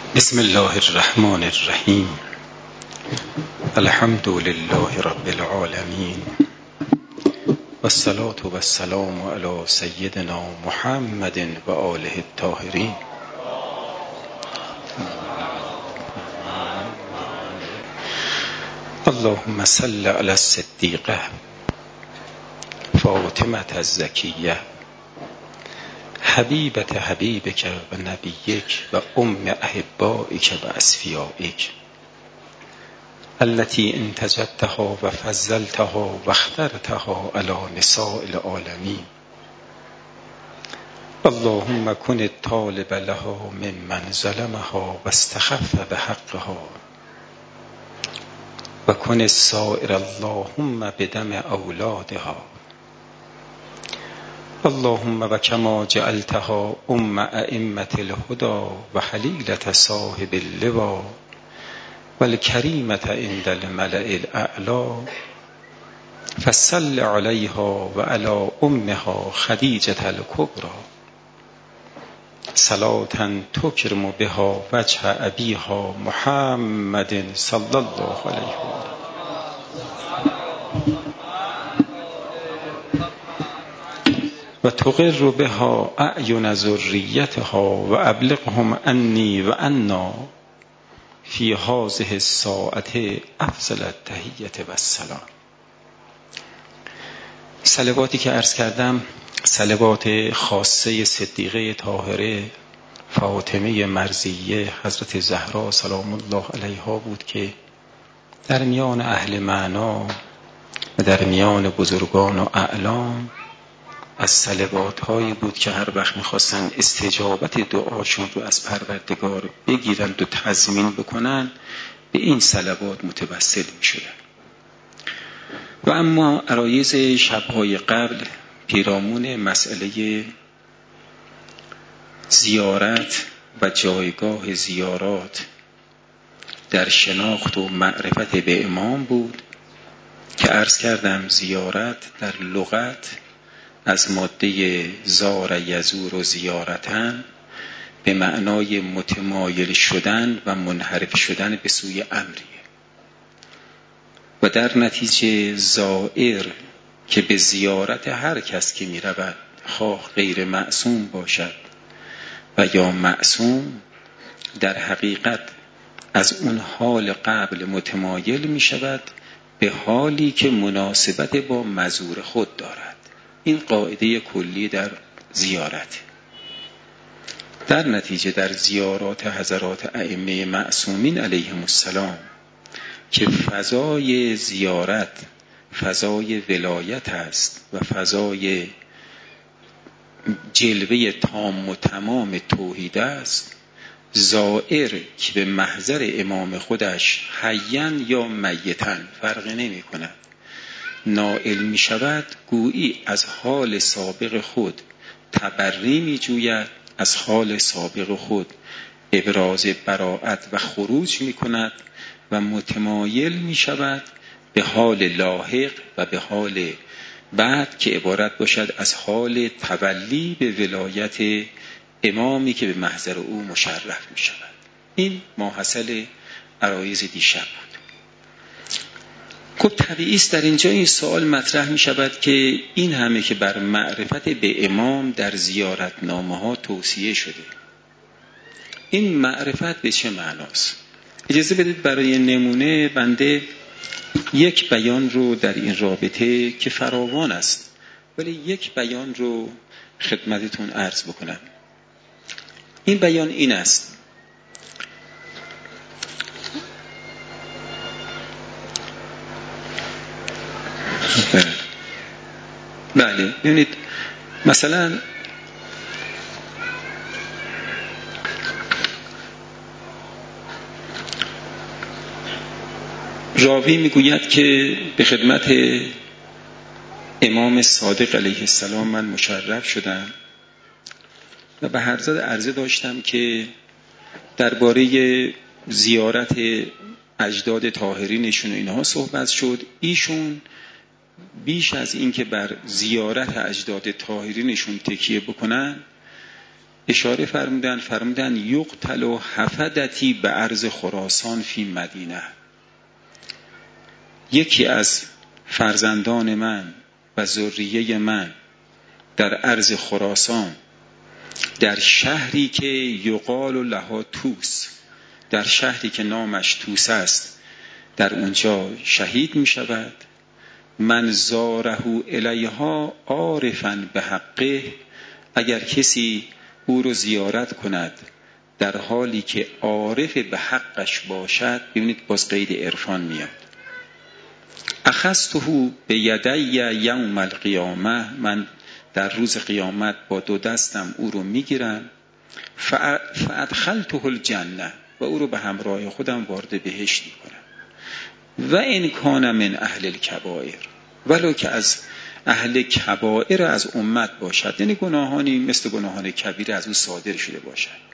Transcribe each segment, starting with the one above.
بسم الله الرحمن الرحیم. الحمد لله رب العالمین والصلاة والسلام علی سیدنا محمد و آله الطاهرین. اللهم صل علی الصدیقه فاطمة الزکیه حبیبت حبیبک و نبیک و احبائک و اصفیائک التي انتجبتها و فضلتها و اخترتها على نساء العالمین. اللهم كن الطالب لها ممن ظلمها و استخف بحقها و کن السائر اللهم بدم اولادها. اللهم و کما جعلتها ائمة الهدى و حلیلة صاحب اللواء و الکریمة عند الملأ الاعلی فصل علیها و علی امها خدیجة الکبری صلاة تکرم بها وجه ابیها محمد صلی الله علیه و آله و تقر بها اعین ذریتها و ابلغهم عنی و عنا فی هذه الساعة افضل التحیة و السلام. صلواتی که عرض کردم صلوات خاصه صدیقه طاهره فاطمه مرضیه حضرت زهرا سلام الله علیها بود که در میان اهل معنا و در میان بزرگان و اعلام از صلوات هایی بود که هر وقت میخواستن استجابت دعاشون رو از پروردگار بگیرند و تضمین بکنن به این صلوات متوسل میشدن. و اما عرایض شبهای قبل پیرامون مسئله زیارت و جایگاه زیارات در شناخت و معرفت به امام بود که عرض کردم زیارت در لغت از ماده زار یزور و زیارتن به معنای متمایل شدن و منحرف شدن به سوی امریه و در نتیجه زائر که به زیارت هر کس که می رود خواه غیر معصوم باشد و یا معصوم در حقیقت از اون حال قبل متمایل می شود به حالی که مناسبت با مزور خود دارد. این قاعده کلی در زیارت. در نتیجه در زیارات حضرات ائمه معصومین علیهم السلام که فضای زیارت فضای ولایت است و فضای جلوه تام و تمام توحید است، زائر که به محضر امام خودش حیاً یا میتاً فرق نمی کند نائل می شود، گویی از حال سابق خود تبری می جوید، از حال سابق خود ابراز براءت و خروج می کند و متمایل می شود به حال لاحق و به حال بعد که عبارت باشد از حال تولی به ولایت امامی که به محضر او مشرف می شود. این ماحصل عرایض دیشب بود. خب طبیعی است در اینجا این سوال مطرح می شود که این همه که بر معرفت به امام در زیارتنامه ها توصیه شده، این معرفت به چه معناست؟ اجازه بدید برای نمونه بنده یک بیان رو در این رابطه که فراوان است ولی یک بیان رو خدمتتون عرض بکنم. این بیان این است: بله ببینید مثلا راوی میگوید که به خدمت امام صادق علیه السلام من مشرف شدم و به هر زد عرضه داشتم که درباره زیارت اجداد طاهرینشون و اینها صحبت شد. ایشون بیش از این که بر زیارت اجداد طاهرینشون تکیه بکنن اشاره فرمودن یقتل حفدتی به ارض خراسان فی مدینه. یکی از فرزندان من و ذریه من در ارض خراسان، در شهری که یقال لها توس، در شهری که نامش توس است، در اونجا شهید می شود. من زاره الیها عارفا به حقه، اگر کسی او رو زیارت کند در حالی که عارف به حقش باشد، ببینید باز قید عرفان میاد. اخذته به یدی یوم القیامه، من در روز قیامت با دو دستم او رو میگیرم. فادخلته الجنه، و او رو به همراه خودم وارد بهشت میکنم. و ان کان من اهل الکبائر، ولو که از اهل کبائر از امت باشد، یعنی گناهانی مثل گناهان کبیره از او صادر شده باشد.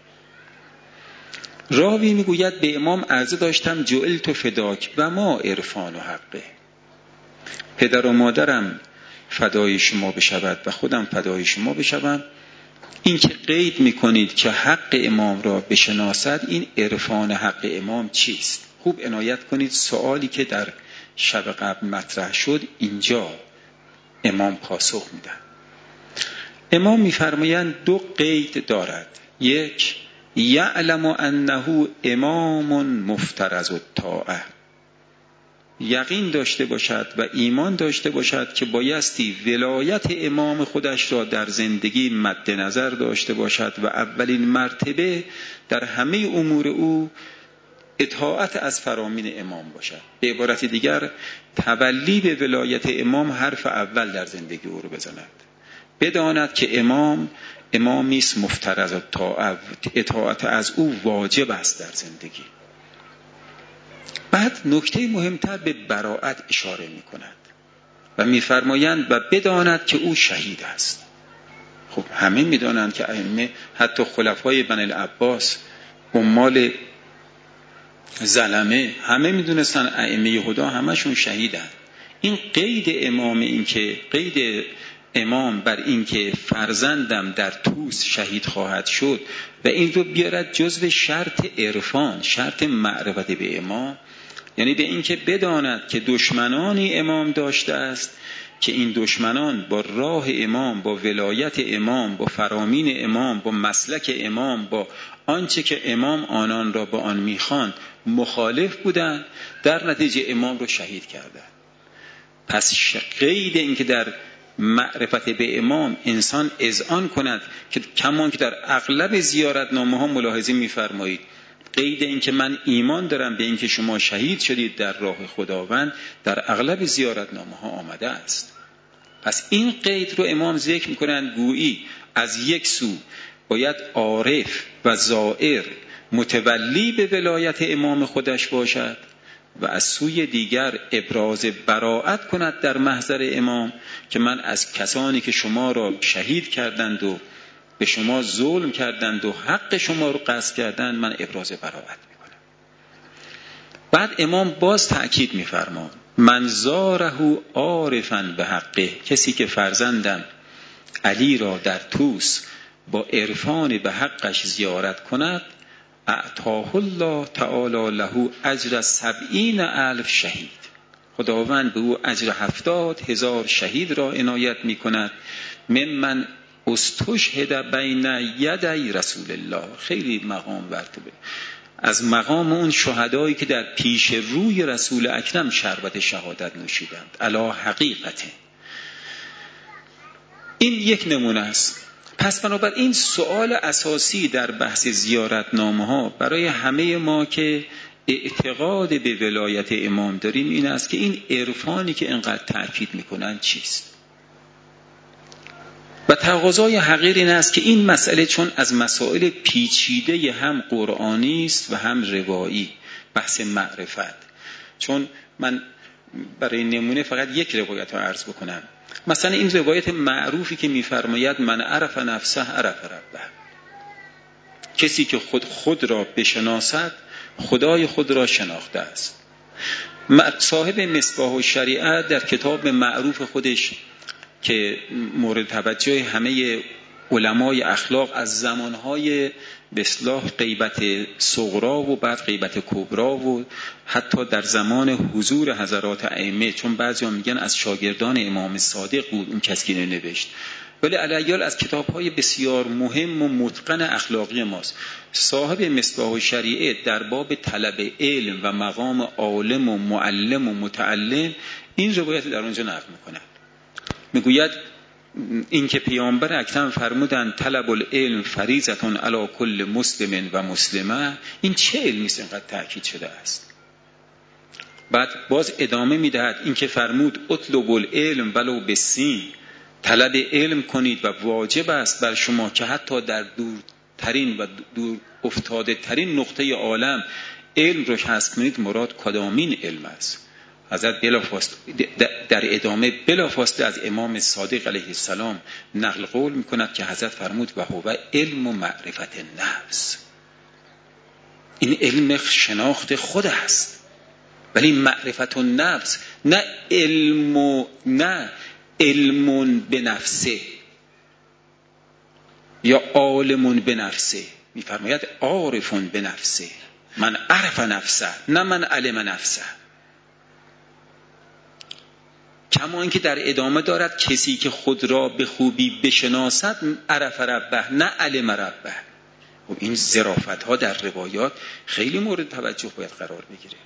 راوی میگوید به امام عرضه داشتم جعلت فداک و ما عرفان و حقه، پدر و مادرم فدای شما بشود و خودم فدای شما بشوم. این که قید میکنید که حق امام را بشناسد، این عرفان حق امام چیست؟ خوب عنایت کنید، سوالی که در شب قبل مطرح شد اینجا امام پاسخ میدن. امام میفرمایند دو قید دارد. یک، یعلم انه امام مفترض الطاعه، یقین داشته باشد و ایمان داشته باشد که بایستی ولایت امام خودش را در زندگی مد نظر داشته باشد و اولین مرتبه در همه امور او اطاعت از فرامین امام باشد. به عبارت دیگر تولی به ولایت امام حرف اول در زندگی او رو بزند. بداند که امامی است مفترض الطاعه، اطاعت از او واجب است در زندگی. بعد نکته مهمتر به براءت اشاره می کند و می فرمایند و بداند که او شهید است. خب همه می دانند که ائمه، حتی خلفای بنی العباس، عمال زلمه، همه می دونستن ائمه هدی همشون شهیدند. این قید امام، این که قید امام بر این که فرزندم در توس شهید خواهد شد و این رو بیارد جزو شرط عرفان، شرط معرفت به امام، یعنی به این که بداند که دشمنانی امام داشته است که این دشمنان با راه امام، با ولایت امام، با فرامین امام، با مسلک امام، با آنچه که امام آنان را با آن میخواند مخالف بودند، در نتیجه امام رو شهید کردند. پس قید این که در معرفت به امام انسان اذعان کند که کمان که در اغلب زیارتنامه ها ملاحظه می‌فرمایید، قید این که من ایمان دارم به این که شما شهید شدید در راه خداوند در اغلب زیارتنامه ها آمده است. پس این قید رو امام ذکر می‌کنند، گویی از یک سو باید عارف و زائر متولی به ولایت امام خودش باشد و از سوی دیگر ابراز براءت کند در محضر امام که من از کسانی که شما را شهید کردند و به شما ظلم کردند و حق شما رو غصب کردند، من ابراز براءت میکنم. بعد امام باز تأکید میفرماید من زاره عارفا به حقه، کسی که فرزندم علی را در توس با عرفان به حقش زیارت کند، اعطاه الله تعالی له اجر 70,000 شهید، خداوند به او اجر 70,000 شهید را عنایت می کند. ممن استشهد بین یدی رسول الله، خیلی مقام مرتبه، از مقام اون شهدایی که در پیش روی رسول اکرم شربت شهادت نوشیدند علی حقیقته. این یک نمونه است. پس بنابراین سوال اساسی در بحث زیارتنامه ها برای همه ما که اعتقاد به ولایت امام داریم این است که این عرفانی که اینقدر تأکید میکنن چیست؟ و تقاضای حقیر این است که این مسئله چون از مسائل پیچیده هم قرآنی است و هم روایی، بحث معرفت، چون من برای نمونه فقط یک روایت رو عرض بکنم. مثلا این روایت معروفی که میفرماید من عرف نفسه عرف ربه، کسی که خود را بشناسد خدای خود را شناخته است. صاحب مصباح الشریعه در کتاب معروف خودش که مورد توجه همه علمای اخلاق از زمانهای به اصطلاح غیبت صغرا و بعد غیبت کبرا و حتی در زمان حضور حضرات ائمه، چون بعضیا میگن از شاگردان امام صادق بود اون کسی که نوشت، ولی علیال از کتاب‌های بسیار مهم و متقن اخلاقی ماست. صاحب مصباح الشریعه در باب طلب علم و مقام عالم و معلم و متعلم این روایت در اونجا نقل می‌کند. میگوید این که پیامبر اکرم فرمودند طلب العلم فریضة علی کل مسلم و مسلمه، این چه علمی است اینقدر تاکید شده است؟ بعد باز ادامه میدهد این که فرمود اطلب العلم ولو بالسین، طلب علم کنید و واجب است بر شما که حتی در دورترین و دور افتاده ترین نقطه عالم علم رو کسب کنید. مراد کدامین علم است؟ حضرت در ادامه بلافاصله از امام صادق علیه السلام نقل قول میکند که حضرت فرمود و هو علم و معرفت نفس، این علم شناخت خود است، ولی معرفت النفس نه علم به نفسه یا عالم به نفسه، میفرماید عارف به نفسه، من عرف نفسه نه من علم نفسه. کما اینکه در ادامه دارد کسی که خود را به خوبی بشناسد عرف ربه نه علم ربه. و این ظرافت ها در روایات خیلی مورد توجه باید قرار بگیره.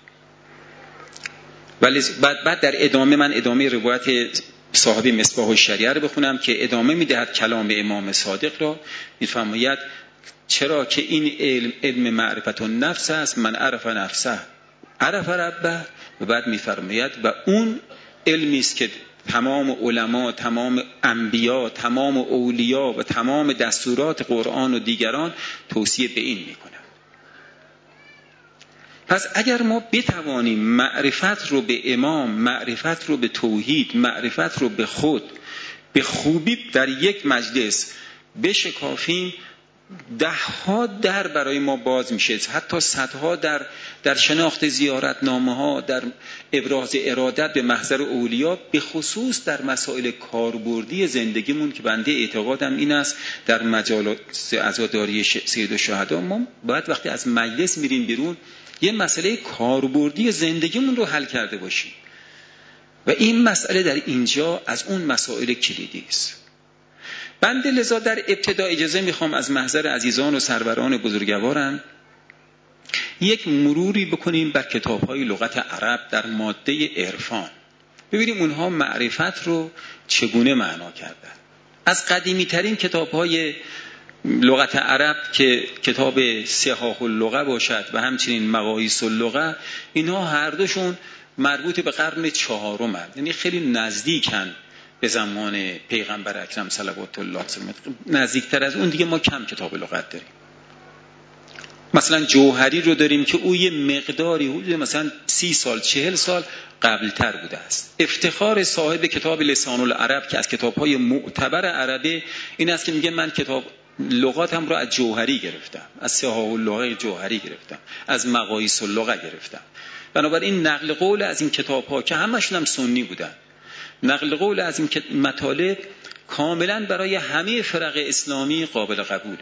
ولی بعد در ادامه من ادامه روایت صاحب مصباح الشریعه رو بخونم که ادامه میدهد کلام امام صادق را. میفرماید چرا که این علم معرفت النفس است، من عرف نفسه عرف ربه. و بعد میفرماید و اون علمی است که تمام علما، تمام انبیا، تمام اولیا و تمام دستورات قرآن و دیگران توصیه به این میکنند. پس اگر ما بتوانیم معرفت رو به امام، معرفت رو به توحید، معرفت رو به خود به خوبی در یک مجلس بشکافیم، ده‌ها در برای ما باز میشه، حتی صدها در شناخت زیارتنامه‌ها، در ابراز ارادت به محضر اولیا، به خصوص در مسائل کاربردی زندگیمون که بنده اعتقادم این است در مجالس عزاداری سید الشهدا ما باید وقتی از مجلس میریم بیرون یه مسئله کاربردی زندگیمون رو حل کرده باشیم و این مسئله در اینجا از اون مسائل کلیدی است. بنده لذا در ابتدا اجازه میخوام از محضر عزیزان و سروران بزرگوارم یک مروری بکنیم بر کتاب‌های لغت عرب در ماده عرفان، ببینیم اونها معرفت رو چگونه معنا کردن. از قدیمی ترین کتاب‌های لغت عرب که کتاب صحاح اللغه باشد و همچنین مقاییس اللغه، اینها هر دوشون مربوط به قرن 4 هست، یعنی خیلی نزدیکن به زمان پیغمبر اکرم صلوات الله علیه، نزدیکتر از اون دیگه ما کم کتاب لغت داریم. مثلا جوهری رو داریم که او یه مقداری حدود مثلا 30 سال 40 سال قبل تر بوده است. افتخار صاحب کتاب لسان العرب که از کتاب‌های معتبر عربه این است که میگه من کتاب لغاتم رو از جوهری گرفتم، از صحاح اللغه جوهری گرفتم، از مقاییس اللغه گرفتم. بنابراین نقل قول از این کتاب‌ها که همشون هم سنی بودن، نقل قول از این مطالب کاملا برای همه فرق اسلامی قابل قبوله.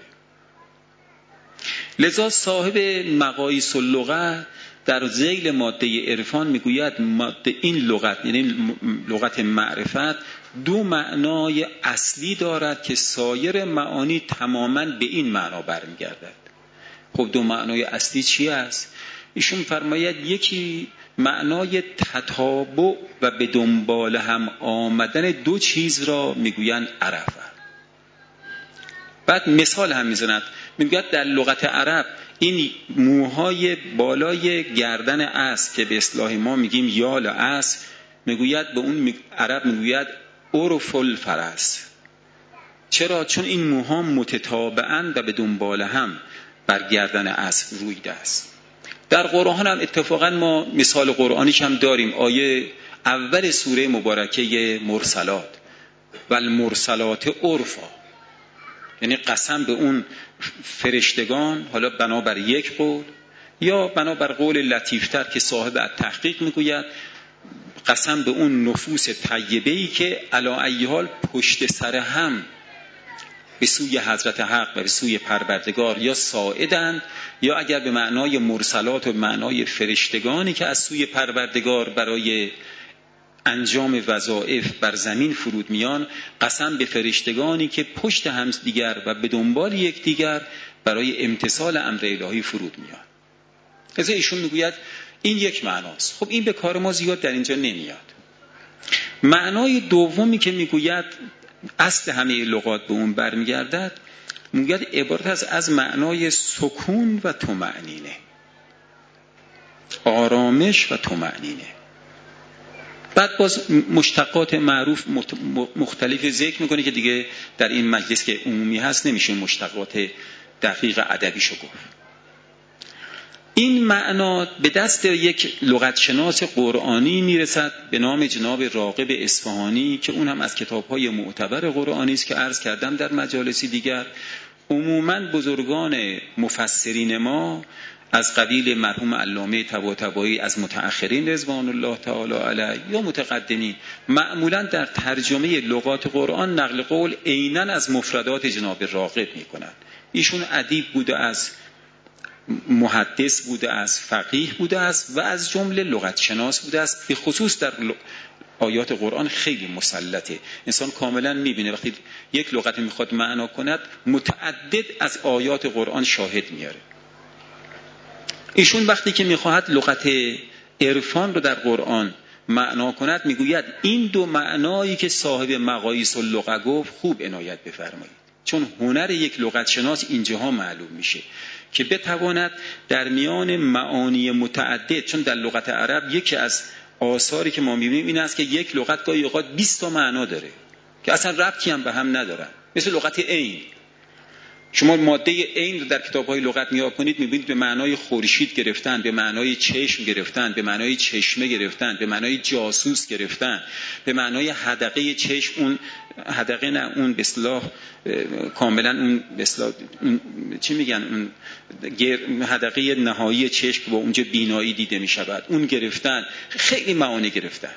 لذا صاحب مقاییس اللغه در ذیل ماده عرفان میگوید ماده این لغت، یعنی لغت معرفت، دو معنای اصلی دارد که سایر معانی تماما به این معنا برمیگردد. خب دو معنای اصلی چی است؟ ایشون فرماید یکی معنای تتابع و به دنبال هم آمدن دو چیز را میگویند عرفه. بعد مثال هم میزند، میگوید در لغت عرب این موهای بالای گردن اسب که به اصطلاح ما میگیم یال اسب، میگوید به اون عرب میگوید عرف الفرس. چرا؟ چون این موها متتابعاً و به دنبال هم بر گردن اسب رویده است. در قرآن هم اتفاقا ما مثال قرآنیش هم داریم، آیه اول سوره مبارکه مرسلات و المرسلات عرفا، یعنی قسم به اون فرشتگان، حالا بنابر یک قول یا بنابر قول لطیفتر که صاحب التحقیق میگوید قسم به اون نفوس طیبه‌ای که علی ای حال پشت سر هم به سوی حضرت حق و به سوی پروردگار یا صاعدند، یا اگر به معنای مرسلات و معنای فرشتگانی که از سوی پروردگار برای انجام وظایف بر زمین فرود میان، قسم به فرشتگانی که پشت هم دیگر و به دنبال یکدیگر برای امتثال امر الهی فرود میان. از ایشون میگوید این یک معناست. خب این به کار ما زیاد در اینجا نمیاد. معنای دومی که میگوید اصل همه لغات به اون برمیگردد، میگوید عبارت از معنای سکون و طمأنینه، آرامش و طمأنینه. بعد باز مشتقات معروف مختلف ذکر میکنه که دیگه در این مجلس که عمومی هست نمیشه مشتقات دقیق ادبیشو گفت. این معنا به دست یک لغتشناس قرآنی میرسد به نام جناب راغب اصفهانی که اون هم از کتاب‌های معتبر قرآنی است که عرض کردم در مجالسی دیگر. عموماً بزرگان مفسرین ما از قبیل مرحوم علامه طباطبایی از متأخرین رضوان الله تعالی علیه یا متقدمین معمولاً در ترجمه لغات قرآن نقل قول عیناً از مفردات جناب راغب میکنند. ایشون ادیب بوده است، محدث بوده است، فقیه بوده است و از جمله لغت شناس بوده است. به خصوص در آیات قرآن خیلی مسلطه. انسان کاملا میبینه وقتی یک لغت میخواد معنا کند متعدد از آیات قرآن شاهد میاره. ایشون وقتی که میخواهد لغت عرفان رو در قرآن معنا کند میگوید این دو معنایی که صاحب مقاییس اللغه گفت خوب عنایت بفرمایید، چون هنر یک لغت شناس اینجاها معلوم میشه که بتواند در میان معانی متعدد، چون در لغت عرب یکی از آثاری که ما میبینیم این است که یک لغت گاهی اوقات 20 تا معنا داره که اصلا ربطی هم به هم ندارن. مثل لغت عین، شما ماده عین رو در کتاب‌های لغت نگاه کنید می‌بینید به معنای خورشید گرفتن، به معنای چشم گرفتن، به معنای چشمه گرفتن، به معنای جاسوس گرفتن، به معنای حدقه چشم، اون حدقه نه، اون به اصطلاح کاملا اون به اصطلاح چی میگن، اون حدقه نهایی چشم که با اونجا بینایی دیده می‌شود اون گرفتن، خیلی معانی گرفتن.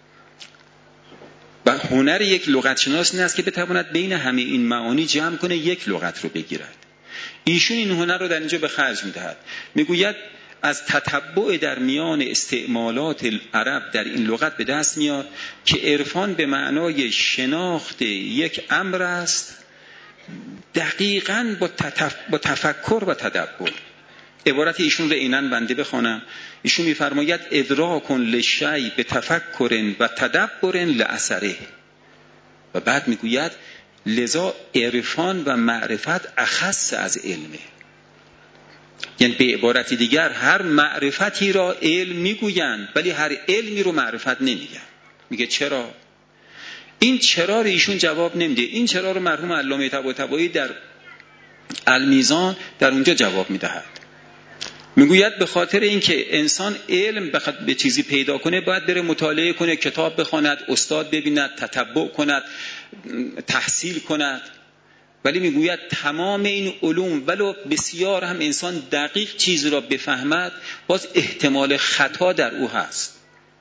و هنر یک لغت شناس این است که بتواند بین همه این معانی جمع کنه یک لغت رو بگیرد. ایشون این هنر رو در اینجا به خرج میدهد. میگوید از تتبع در میان استعمالات عرب در این لغت به دست میاد که عرفان به معنای شناخت یک امر است دقیقاً با تفکر و تدبر. عبارت ایشون رو عیناً بنده بخوانم. ایشون میفرماید ادراک للشیء بتفکر و تدبر لاثره، و بعد میگوید لذا عرفان و معرفت اخص از علمه. یعنی به عبارت دیگر هر معرفتی را علم میگویند ولی هر علمی رو معرفت نمیگن. میگه چرا؟ این چرا رو ایشون جواب نمیده. این چرا رو مرحوم علامه طباطبایی در المیزان در اونجا جواب میدهد. میگوید به خاطر اینکه انسان علم بخواد به چیزی پیدا کنه باید بره مطالعه کنه، کتاب بخواند، استاد ببیند، تتبع کند، تحصیل کند. ولی میگوید تمام این علوم ولو بسیار هم انسان دقیق چیز را بفهمد باز احتمال خطا در او هست،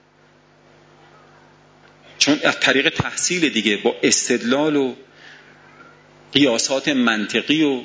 چون از طریق تحصیل دیگه با استدلال و قیاسات منطقی و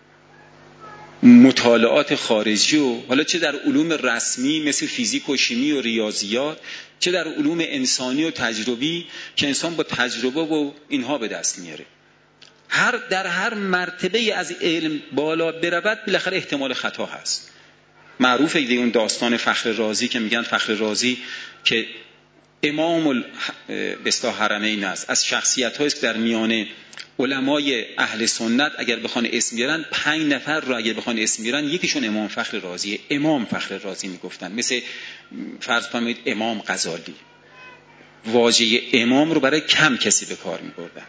مطالعات خارجی و حالا چه در علوم رسمی مثل فیزیک و شیمی و ریاضیات، چه در علوم انسانی و تجربی که انسان با تجربه و اینها به دست میاره، در هر مرتبه از علم بالا برود بالاخره احتمال خطا هست. معروفه دیگه اون داستان فخر رازی که میگن فخر رازی که امام بستا حرمین است، از شخصیت‌هایی است در میانه علمای اهل سنت اگر بخوان اسم بیارن 5 نفر رو اگر بخوان اسم بیارن یکیشون امام فخر رازیه. امام فخر رازی میگفتن، مثل فرض کنید امام غزالی. واژه امام رو برای کم کسی به کار میبردن.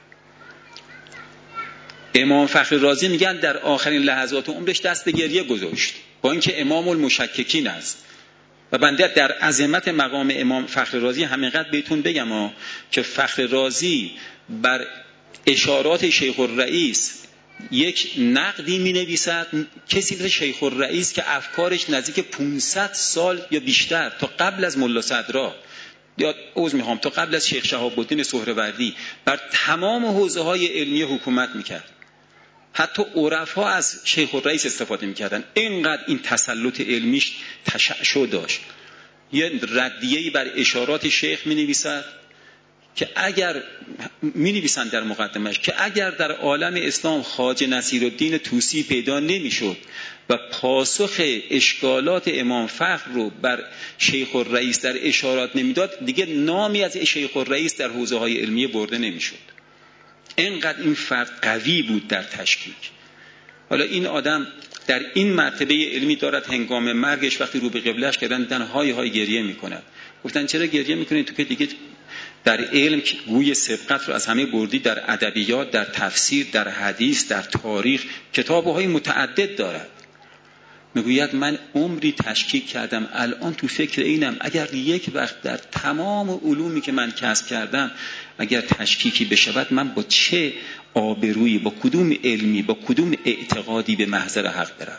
امام فخر رازی میگن در آخرین لحظات عمرش دست به گریه گذاشت با اینکه امام المشککین است. و بنده در عظمت مقام امام فخر رازی همینقدر بهتون بگم که فخر رازی بر اشارات شیخ الرئیس یک نقدی می نویسد، کسی مثل شیخ الرئیس که افکارش نزدیک 500 سال یا بیشتر تا قبل از ملا صدرا یا تا قبل از شیخ شهاب الدین سهروردی بر تمام حوزه‌های علمی حکومت میکرد. حتی عرفا از شیخ الرئیس استفاده میکردن. اینقدر این تسلط علمیش تشعشع داشت. یه ردیه‌ای بر اشارات شیخ می‌نویسد که اگر می‌نویسن در مقدمش که اگر در عالم اسلام خواجه نصیرالدین طوسی پیدا نمی‌شد و پاسخ اشکالات امام فخر رو بر شیخ الرئیس در اشارات نمیداد، دیگه نامی از شیخ الرئیس در حوزه‌های علمیه برده نمی‌شد. اینقدر این فرد قوی بود در تشکیک. حالا این آدم در این مرتبه علمی دارد، هنگام مرگش وقتی رو به قبله‌اش کردن دیدن های های گریه می‌کند. گفتن چرا گریه می‌کنید؟ تو که دیگه در علم گوی سبقت رو از همه بردی، در ادبیات، در تفسیر، در حدیث، در تاریخ کتاب‌های متعدد دارد. میگوید من عمری تشکیک کردم، الان تو فکر اینم اگر یک وقت در تمام علومی که من کسب کردم اگر تشکیکی بشود، من با چه آبرویی، با کدوم علمی، با کدوم اعتقادی به محضر حق بروم؟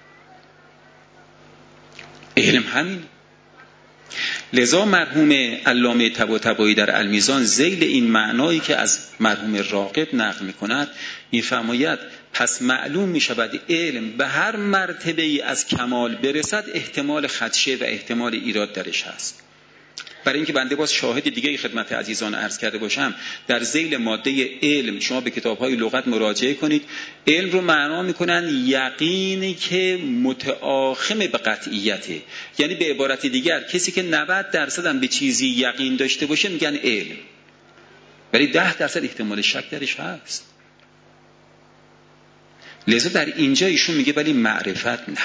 علم همین. لذا مرحوم علامه طباطبایی در المیزان ذیل این معنایی که از مرحوم راغب نقل می‌کند می‌فرماید پس معلوم می‌شود علم به هر مرتبه‌ای از کمال برسد احتمال خدشه و احتمال ایراد درش هست. برای اینکه بنده باز شاهد دیگه خدمت عزیزان عرض کرده باشم، در ذیل ماده علم شما به کتاب‌های لغت مراجعه کنید، علم رو معنا می‌کنن یقینی که متآخم به قطعیته. یعنی به عبارت دیگر کسی که 90% هم به چیزی یقین داشته باشه میگن علم، ولی 10% احتمال شک درش هست. لذا در اینجا ایشون میگه ولی معرفت نه.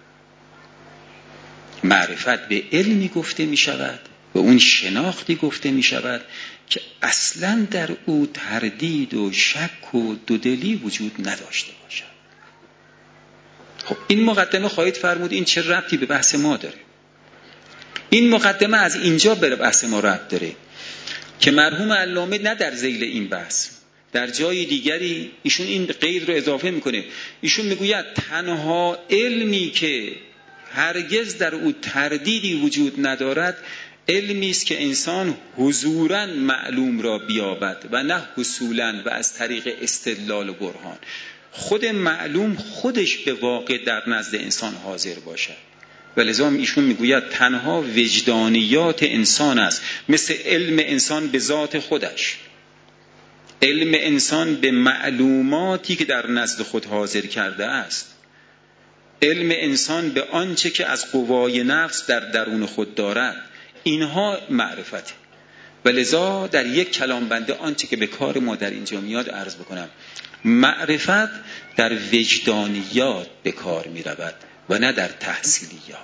معرفت به علمی گفته می‌شود، به اون شناختی گفته می شود که اصلا در او تردید و شک و دودلی وجود نداشته باشد. خب این مقدمه خواهید فرمود این چه ربطی به بحث ما داره؟ این مقدمه از اینجا به بحث ما ربط داره که مرحوم علامه نه در ذیل این بحث، در جای دیگری ایشون این قید رو اضافه میکنه. ایشون میگوید تنها علمی که هرگز در او تردیدی وجود ندارد علمی است که انسان حضوراً معلوم را بیابد و نه حصولاً و از طریق استدلال و برهان. خود معلوم خودش به واقع در نزد انسان حاضر باشد. ولذا ایشون میگوید تنها وجدانیات انسان است، مثل علم انسان به ذات خودش، علم انسان به معلوماتی که در نزد خود حاضر کرده است، علم انسان به آنچه که از قوای نفس در درون خود دارد، اینها معرفت. ولذا در یک کلام بنده آنچه که به کار ما در اینجا میاد عرض بکنم، معرفت در وجدانیات به کار می رود و نه در تحصیلیات.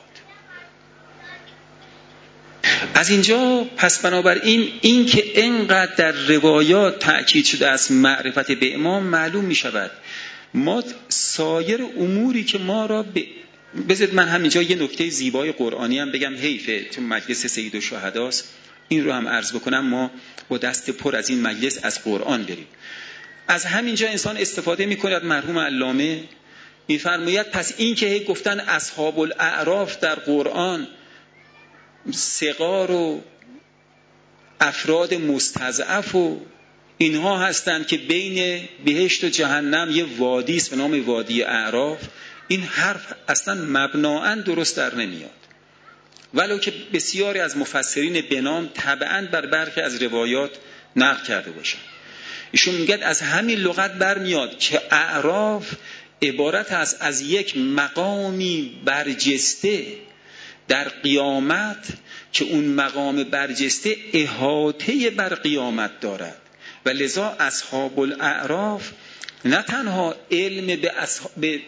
از اینجا پس بنابراین این که اینقدر در روایات تأکید شده از معرفت به امام معلوم می شود. ما سایر اموری که ما را بذارید من همینجا یه نکته زیبای قرآنی هم بگم، حیفه تو مجلس سید الشهداست این رو هم عرض بکنم، ما با دست پر از این مجلس از قرآن بریم. از همینجا انسان استفاده می‌کند. مرحوم علامه می‌فرماید پس این که گفتن اصحاب الاعراف در قرآن صغار و افراد مستضعف و اینها هستند که بین بهشت و جهنم یه وادی است به نام وادی اعراف، این حرف اصلا مبناً درست در نمیاد، ولو که بسیاری از مفسرین بنام طبعاً بر برخی از روایات نقل کرده باشند. ایشون میگه از همین لغت برمیاد که اعراف عبارت است از یک مقامی برجسته در قیامت که اون مقام برجسته احاطه بر قیامت دارد و لذا اصحاب الاعراف نه تنها علم به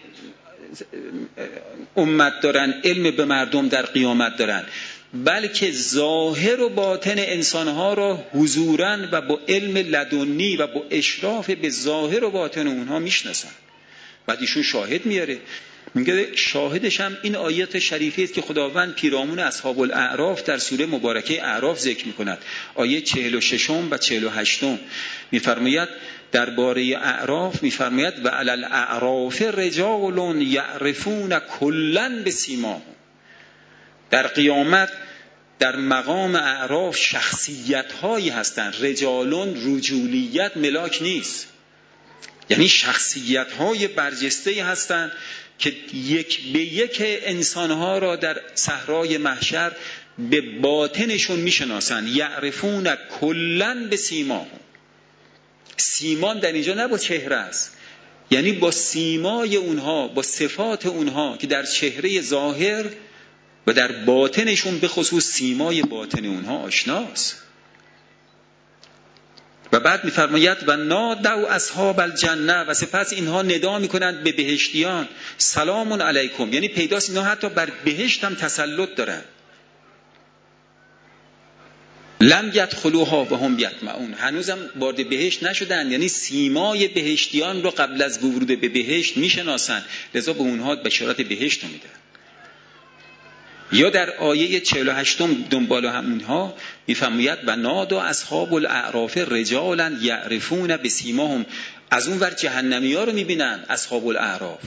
امت دارن، علم به مردم در قیامت دارن، بلکه ظاهر و باطن انسانها را حضوراً و با علم لدنی و با اشراف به ظاهر و باطن اونها میشناسن. بعد ایشون شاهد میاره، میگه شاهدش هم این آیات شریفه است که خداوند پیرامون اصحاب الاعراف در سوره مبارکه اعراف ذکر میکند. آیه 46 و 48 میفرماید درباره اعراف، میفرماید و علی الاعراف رجال یعرفون کلا بسیماهم. در قیامت در مقام اعراف شخصیت هایی هستند، رجالون رجولیت ملاک نیست، یعنی شخصیت‌های برجسته‌ای هستند که یک به یک انسان‌ها را در صحرای محشر به باطنشون میشناسند. یعرفون کلاً به سیماهم. سیمان در اینجا نه با چهره است، یعنی با سیمای اونها، با صفات اونها که در چهره ظاهر و در باطنشون به خصوص سیمای باطن اونها آشناست. و بعد می‌فرماید و نادوا اصحاب الجنه، و سپس اینها ندا می‌کنند به بهشتیان سلام علیکم، یعنی پیداست اینها حتی بر بهشت هم تسلط دارند. لم یدخلوها و هم یطمعون، هنوزم وارد بهشت نشدن، یعنی سیمای بهشتیان رو قبل از ورود به بهشت میشناسن، لذا به اونها بشارت بهشت میدن. یا در آیه 48 دنبال همونها میفرماید و نادا اصحاب الاعراف رجالا یعرفون بسیماهم، از اون ور جهنمی‌ها رو میبینن اصحاب الاعراف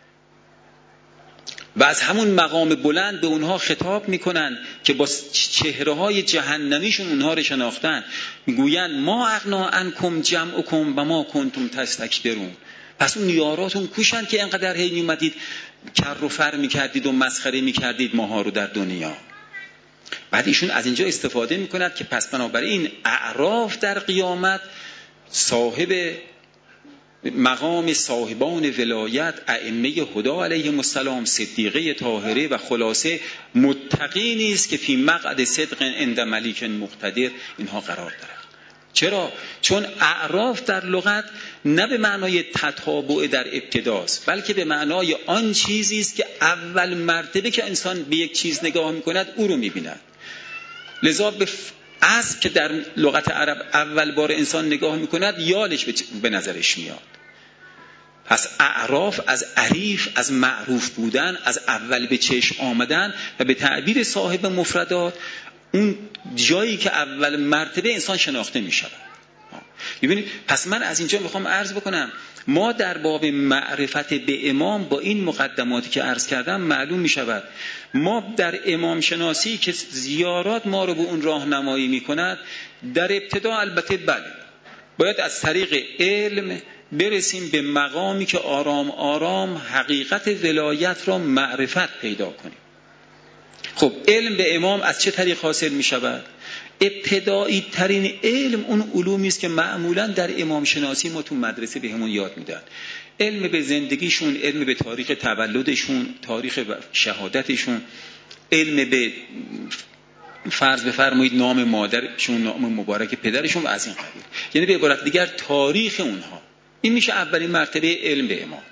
و از همون مقام بلند به اونها خطاب میکنن که با چهره‌های جهنمیشون اونها رو شناختن، میگوین ما اغنا عنکم جمعکم و ما کنتم تستکبرون. پس اون یاراتون کوشن که اینقدر هی اومدید کر و فر میکردید و مسخره میکردید ماها رو در دنیا. بعد ایشون از اینجا استفاده میکند که پس بنابراین اعراف در قیامت صاحب مقام صاحبان ولایت، ائمه هدی علیهم السلام، صدیقه طاهره و خلاصه متقی نیست که فی مقعد صدق عند ملیک مقتدر اینها قرار دارند. چرا؟ چون اعراف در لغت نه به معنای تتابع در ابتداست، بلکه به معنای آن چیزی است که اول مرتبه که انسان به یک چیز نگاه میکند او رو میبیند. لذا به اسب که در لغت عرب اول بار انسان نگاه میکند یالش به نظرش میاد. پس اعراف از عریف، از معروف بودن، از اول به چشم آمدن و به تعبیر صاحب مفردات اون جایی که اول مرتبه انسان شناخته می شود. ببینید پس من از اینجا میخوام عرض بکنم ما در باب معرفت به امام با این مقدماتی که عرض کردم معلوم می شود ما در امام شناسی که زیارات ما رو به اون راهنمایی می کند در ابتدا البته بله باید از طریق علم برسیم به مقامی که آرام آرام حقیقت ولایت را معرفت پیدا کنیم. خب علم به امام از چه طریق حاصل می شود؟ ابتدایی ترین علم اون علومی است که معمولا در امام شناسی ما تو مدرسه بهمون یاد میدن. علم به زندگیشون، علم به تاریخ تولدشون، تاریخ شهادتشون، علم به فرض بفرمایید نام مادرشون، نام مبارک پدرشون و از این قبیل. یعنی به عبارت دیگر تاریخ اونها. این میشه اولین مرتبه علم به امام.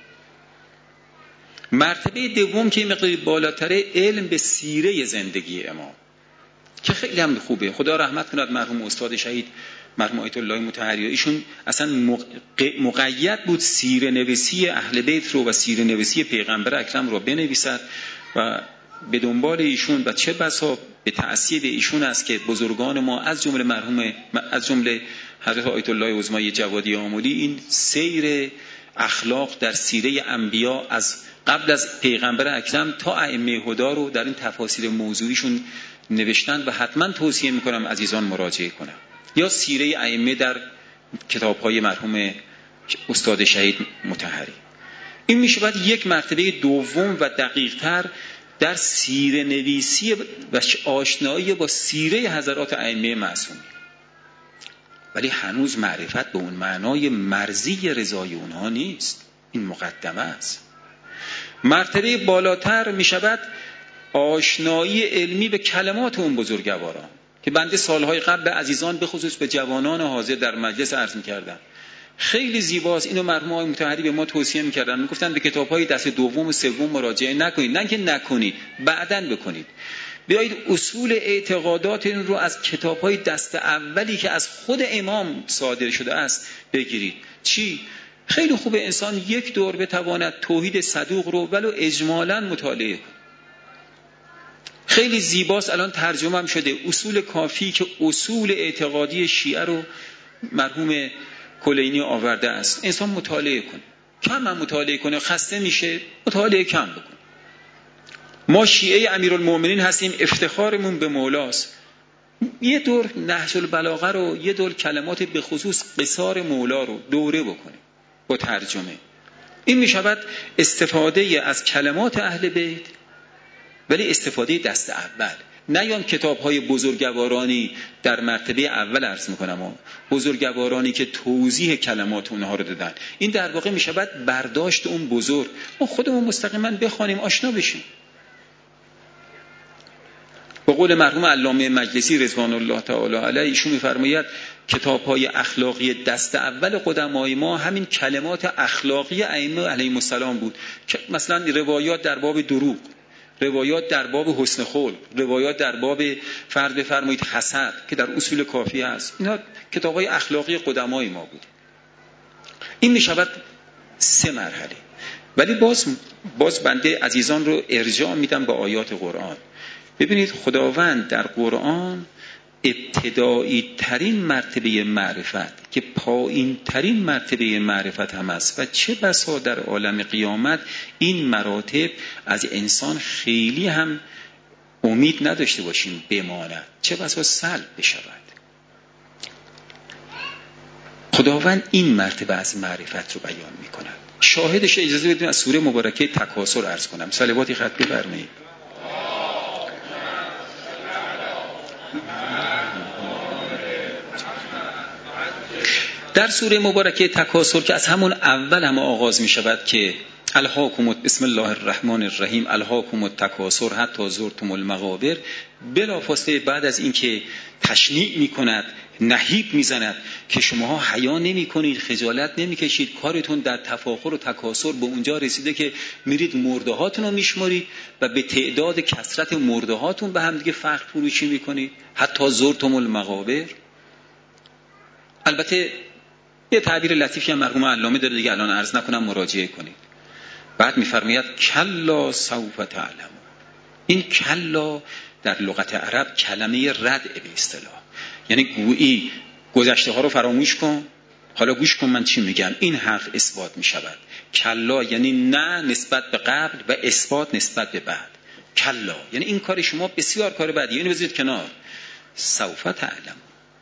مرتبه دوم که مقداری بالاتره علم به سیره زندگی امام که خیلی هم خوبه. خدا رحمت کند مرحوم استاد شهید مرحوم آیت الله مطهری، ایشون اصلا مقید بود سیره نویسی اهل بیت رو و سیره نویسی پیغمبر اکرم رو بنویسد و به دنبال ایشون و چه بسا به تأثیر ایشون است که بزرگان ما از جمله حضرت آیت الله عظمای جوادی آملی این سیر اخلاق در سیره انبیا از قبل از پیغمبر اکرم تا ائمه هدی رو در این تفاسیر موضوعیشون نوشتن و حتما توصیه میکنم عزیزان مراجعه کنم. یا سیره ائمه در کتاب‌های مرحوم استاد شهید مطهری. این میشه بعد یک مرتبه دوم و دقیق‌تر در سیره نویسی و آشنایی با سیره حضرات ائمه معصومین. ولی هنوز معرفت به اون معنای مرزی رضای اونها نیست. این مقدمه است. مرتبه بالاتر می شود آشنایی علمی به کلمات اون بزرگواران که بنده سالهای قبل به عزیزان به خصوص به جوانان حاضر در مجلس عرض می کردم. خیلی زیباست. اینو مرحوم آقای مطهری به ما توصیه می کردن. می گفتن به کتاب‌های دست دوم و سوم مراجعه نکنید. نه که نکنید، بعداً بکنید. بیایید اصول اعتقادات این رو از کتاب‌های دست اولی که از خود امام صادر شده است بگیرید. چی؟ خیلی خوبه انسان یک دور بتواند توحید صدوق رو ولو اجمالاً مطالعه کنه. خیلی زیباست. الان ترجمه هم شده اصول کافی که اصول اعتقادی شیعه رو مرحوم کلینی آورده است. انسان مطالعه کنه. کم هم مطالعه کنه خسته میشه، مطالعه کم بکنه. ما شیعه امیرالمؤمنین هستیم، افتخارمون به مولاست. یه دور نهج البلاغه رو، یه دور کلمات به خصوص قصار مولا رو دوره بکنیم. با ترجمه. این می شود استفاده از کلمات اهل بیت، ولی استفاده دست اول. نیام کتاب‌های بزرگوارانی در مرتبه اول عرض می‌کنم، بزرگوارانی که توضیح کلمات اونها رو دادن. این در واقع می شود برداشت اون بزرگ. ما خودمون مستقیما بخوانیم، آشنا بشیم. با قول مرحوم علامه مجلسی رضوان الله تعالی علیه، ایشون می‌فرماید کتاب‌های اخلاقی دست اول قدمای ما همین کلمات اخلاقی ائمه علیهم السلام بود. مثلا روایات در باب دروغ، روایات در باب حسن خلق، روایات در باب فرض بفرمایید حسد که در اصول کافیه است. اینا کتاب‌های اخلاقی قدمای ما بود. این می‌شود 3 مرحله. ولی باز بنده عزیزان رو ارجاع میدم به آیات قرآن. ببینید خداوند در قرآن ابتدایی ترین مرتبه معرفت که پایین ترین مرتبه معرفت هم است و چه بسا در عالم قیامت این مراتب از انسان خیلی هم امید نداشته باشیم بماند، چه بسا سلب بشود. خداوند این مرتبه از معرفت رو بیان می کند. شاهدش اجازه بدید از سوره مبارکه تکاثر عرض کنم. صلواتی خط بفرمایید. در سوره مبارکه تکاثر که از همون اول هم آغاز می شود که الهاکم بسم الله الرحمن الرحیم الهاکم التکاثر حتی زرتم المقابر، بلافاصله بعد از اینکه تشنیع می کند، نهیب می زند که شماها حیا نمی کنید، خجالت نمی کشید، کارتون در تفاخر و تکاثر به اونجا رسیده که میرید مرده هاتون رو میشمارید و به تعداد کثرت مرده هاتون به هم دیگه فخر فروشی می کنید، حتی زرتم المقابر. البته یه تعبیر لطیفی هم مرحوم علامه داره دیگه، الان عرض نکنم، مراجعه کنید. بعد میفرماید کلا سوف تعلمون. این کلا در لغت عرب کلمه رد به اصطلاح، یعنی گویی گذشته ها رو فراموش کن، حالا گوش کن من چی میگم. این حرف اثبات میشود. کلا یعنی نه نسبت به قبل و اثبات نسبت به بعد. کلا یعنی این کار شما بسیار کار بدیه، اینو بذارید کنار. سوف تعلمون،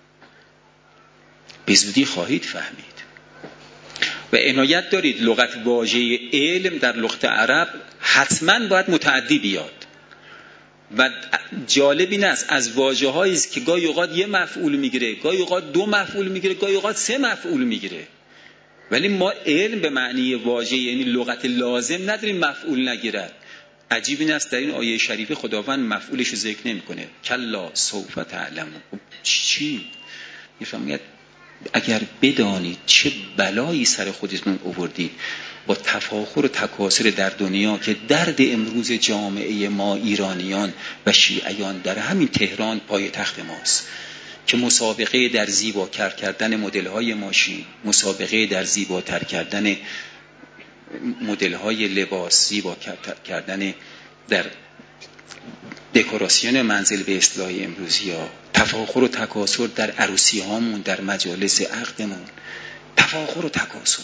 به زودی خواهید فهمید. و عنایت دارید لغت واژه علم در لغت عرب حتما باید متعدی بیاد و جالب این است از واژه‌هایی است که گاهی اوقات یه مفعول میگیره، گاهی اوقات 2 مفعول میگیره، گاهی اوقات 3 مفعول میگیره. ولی ما علم به معنی واژه یعنی لغت لازم نداریم مفعول نگیرد. عجیب این است در این آیه شریفه خداوند مفعولش رو ذکر نمی‌کنه. کلا سوف تعلمون. چی؟ میفهمید اگر بدانید چه بلایی سر خودتون آوردید با تفاخر و تکاثر در دنیا که درد امروز جامعه ما ایرانیان و شیعیان در همین تهران پایتخت ماست که مسابقه در زیباتر کردن مدل‌های ماشین، مسابقه در زیباتر کردن مدل‌های لباس، زیباتر کردن در دکوراسیون منزل به اصطلاح امروزی ها، تفاخر و تکاثر در عروسی هامون، در مجالس عقدمون، تفاخر و تکاثر.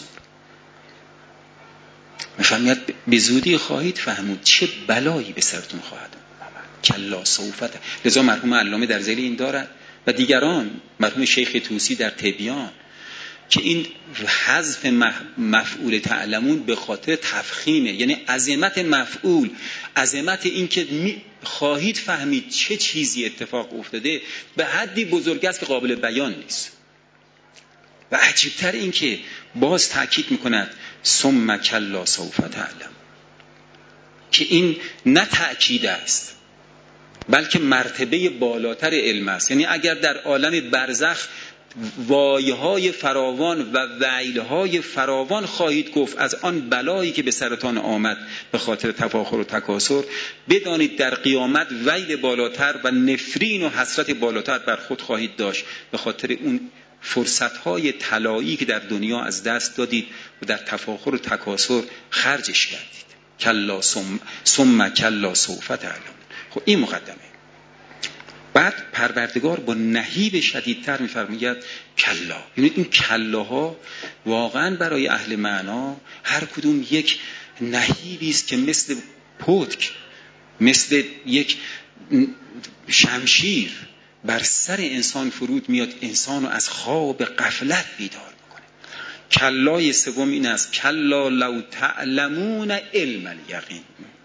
میفهمید به زودی خواهید فهمید چه بلایی به سرتون خواهد آمد. کلا سوف. لذا مرحوم علامه در ذیل این دارد و دیگران، مرحوم شیخ طوسی در تبیان، که این حذف مفعول تعلمون به خاطر تفخیمه، یعنی عظمت مفعول، عظمت این که خواهید فهمید چه چیزی اتفاق افتاده به حدی بزرگ است که قابل بیان نیست. و عجیبتر این که باز تأکید میکند ثم کلا سوف تعلم، که این نه تأکید است بلکه مرتبه بالاتر علم است. یعنی اگر در عالم برزخ وایهای فراوان و ویلهای فراوان خواهید گفت از آن بلایی که به سرتان آمد به خاطر تفاخر و تکاثر، بدانید در قیامت ویل بالاتر و نفرین و حسرت بالاتر بر خود خواهید داشت به خاطر اون فرصتهای طلایی که در دنیا از دست دادید و در تفاخر و تکاثر خرجش کردید. کلا ثم کلا سوف تعلمون. خب این مقدمه. بعد پروردگار با نهیب شدیدتر می‌فرماید کلا. یعنی این کلاها واقعا برای اهل معنا هر کدوم یک نهیبی است که مثل پتک، مثل یک شمشیر بر سر انسان فرود میاد، انسانو از خواب غفلت بیدار میکنه. کلای سوم این است کلا لو تعلمون علم الیقین.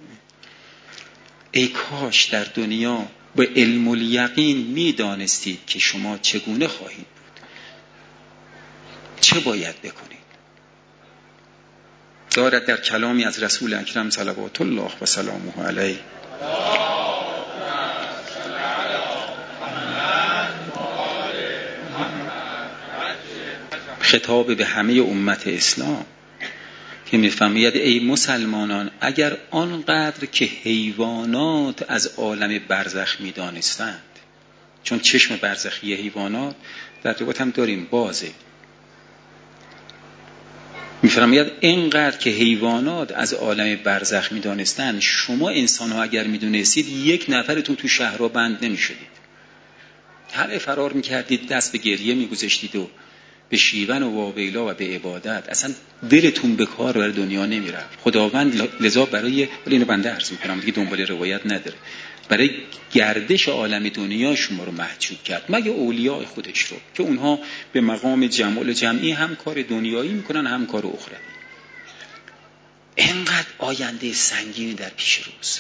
ای کاش در دنیا به علم الیقین میدانستید که شما چگونه خواهید بود، چه باید بکنید. دارد در کلامی از رسول اکرم صلوات الله و سلامه علیه خطاب به همه امت اسلام که می‌فرماید ای مسلمانان، اگر آنقدر که حیوانات از عالم برزخ می‌دانستند، چون چشم برزخی حیوانات در روایت هم داریم بازه، می‌فرماید اینقدر که حیوانات از عالم برزخ می‌دانستند، شما انسان‌ها اگر می‌دونستید یک نفرتون تو شهرها بند نمی‌شدید، همه فرار می‌کردید، دست به گریه می‌گذاشتید و به شیون و واویلا و به عبادت، اصلا دلتون به کار برای دنیا نمیرفت. خداوند لذا برای، ولی اینو بنده عرض میکنم دیگه دنبال روایت نداره، برای گردش عالم دنیا شما رو محجوب کرد، مگه اولیاء خودش رو که اونها به مقام جمع جمعی هم کار دنیایی میکنن هم کار اخروی. اینقدر آینده سنگینی در پیش روز.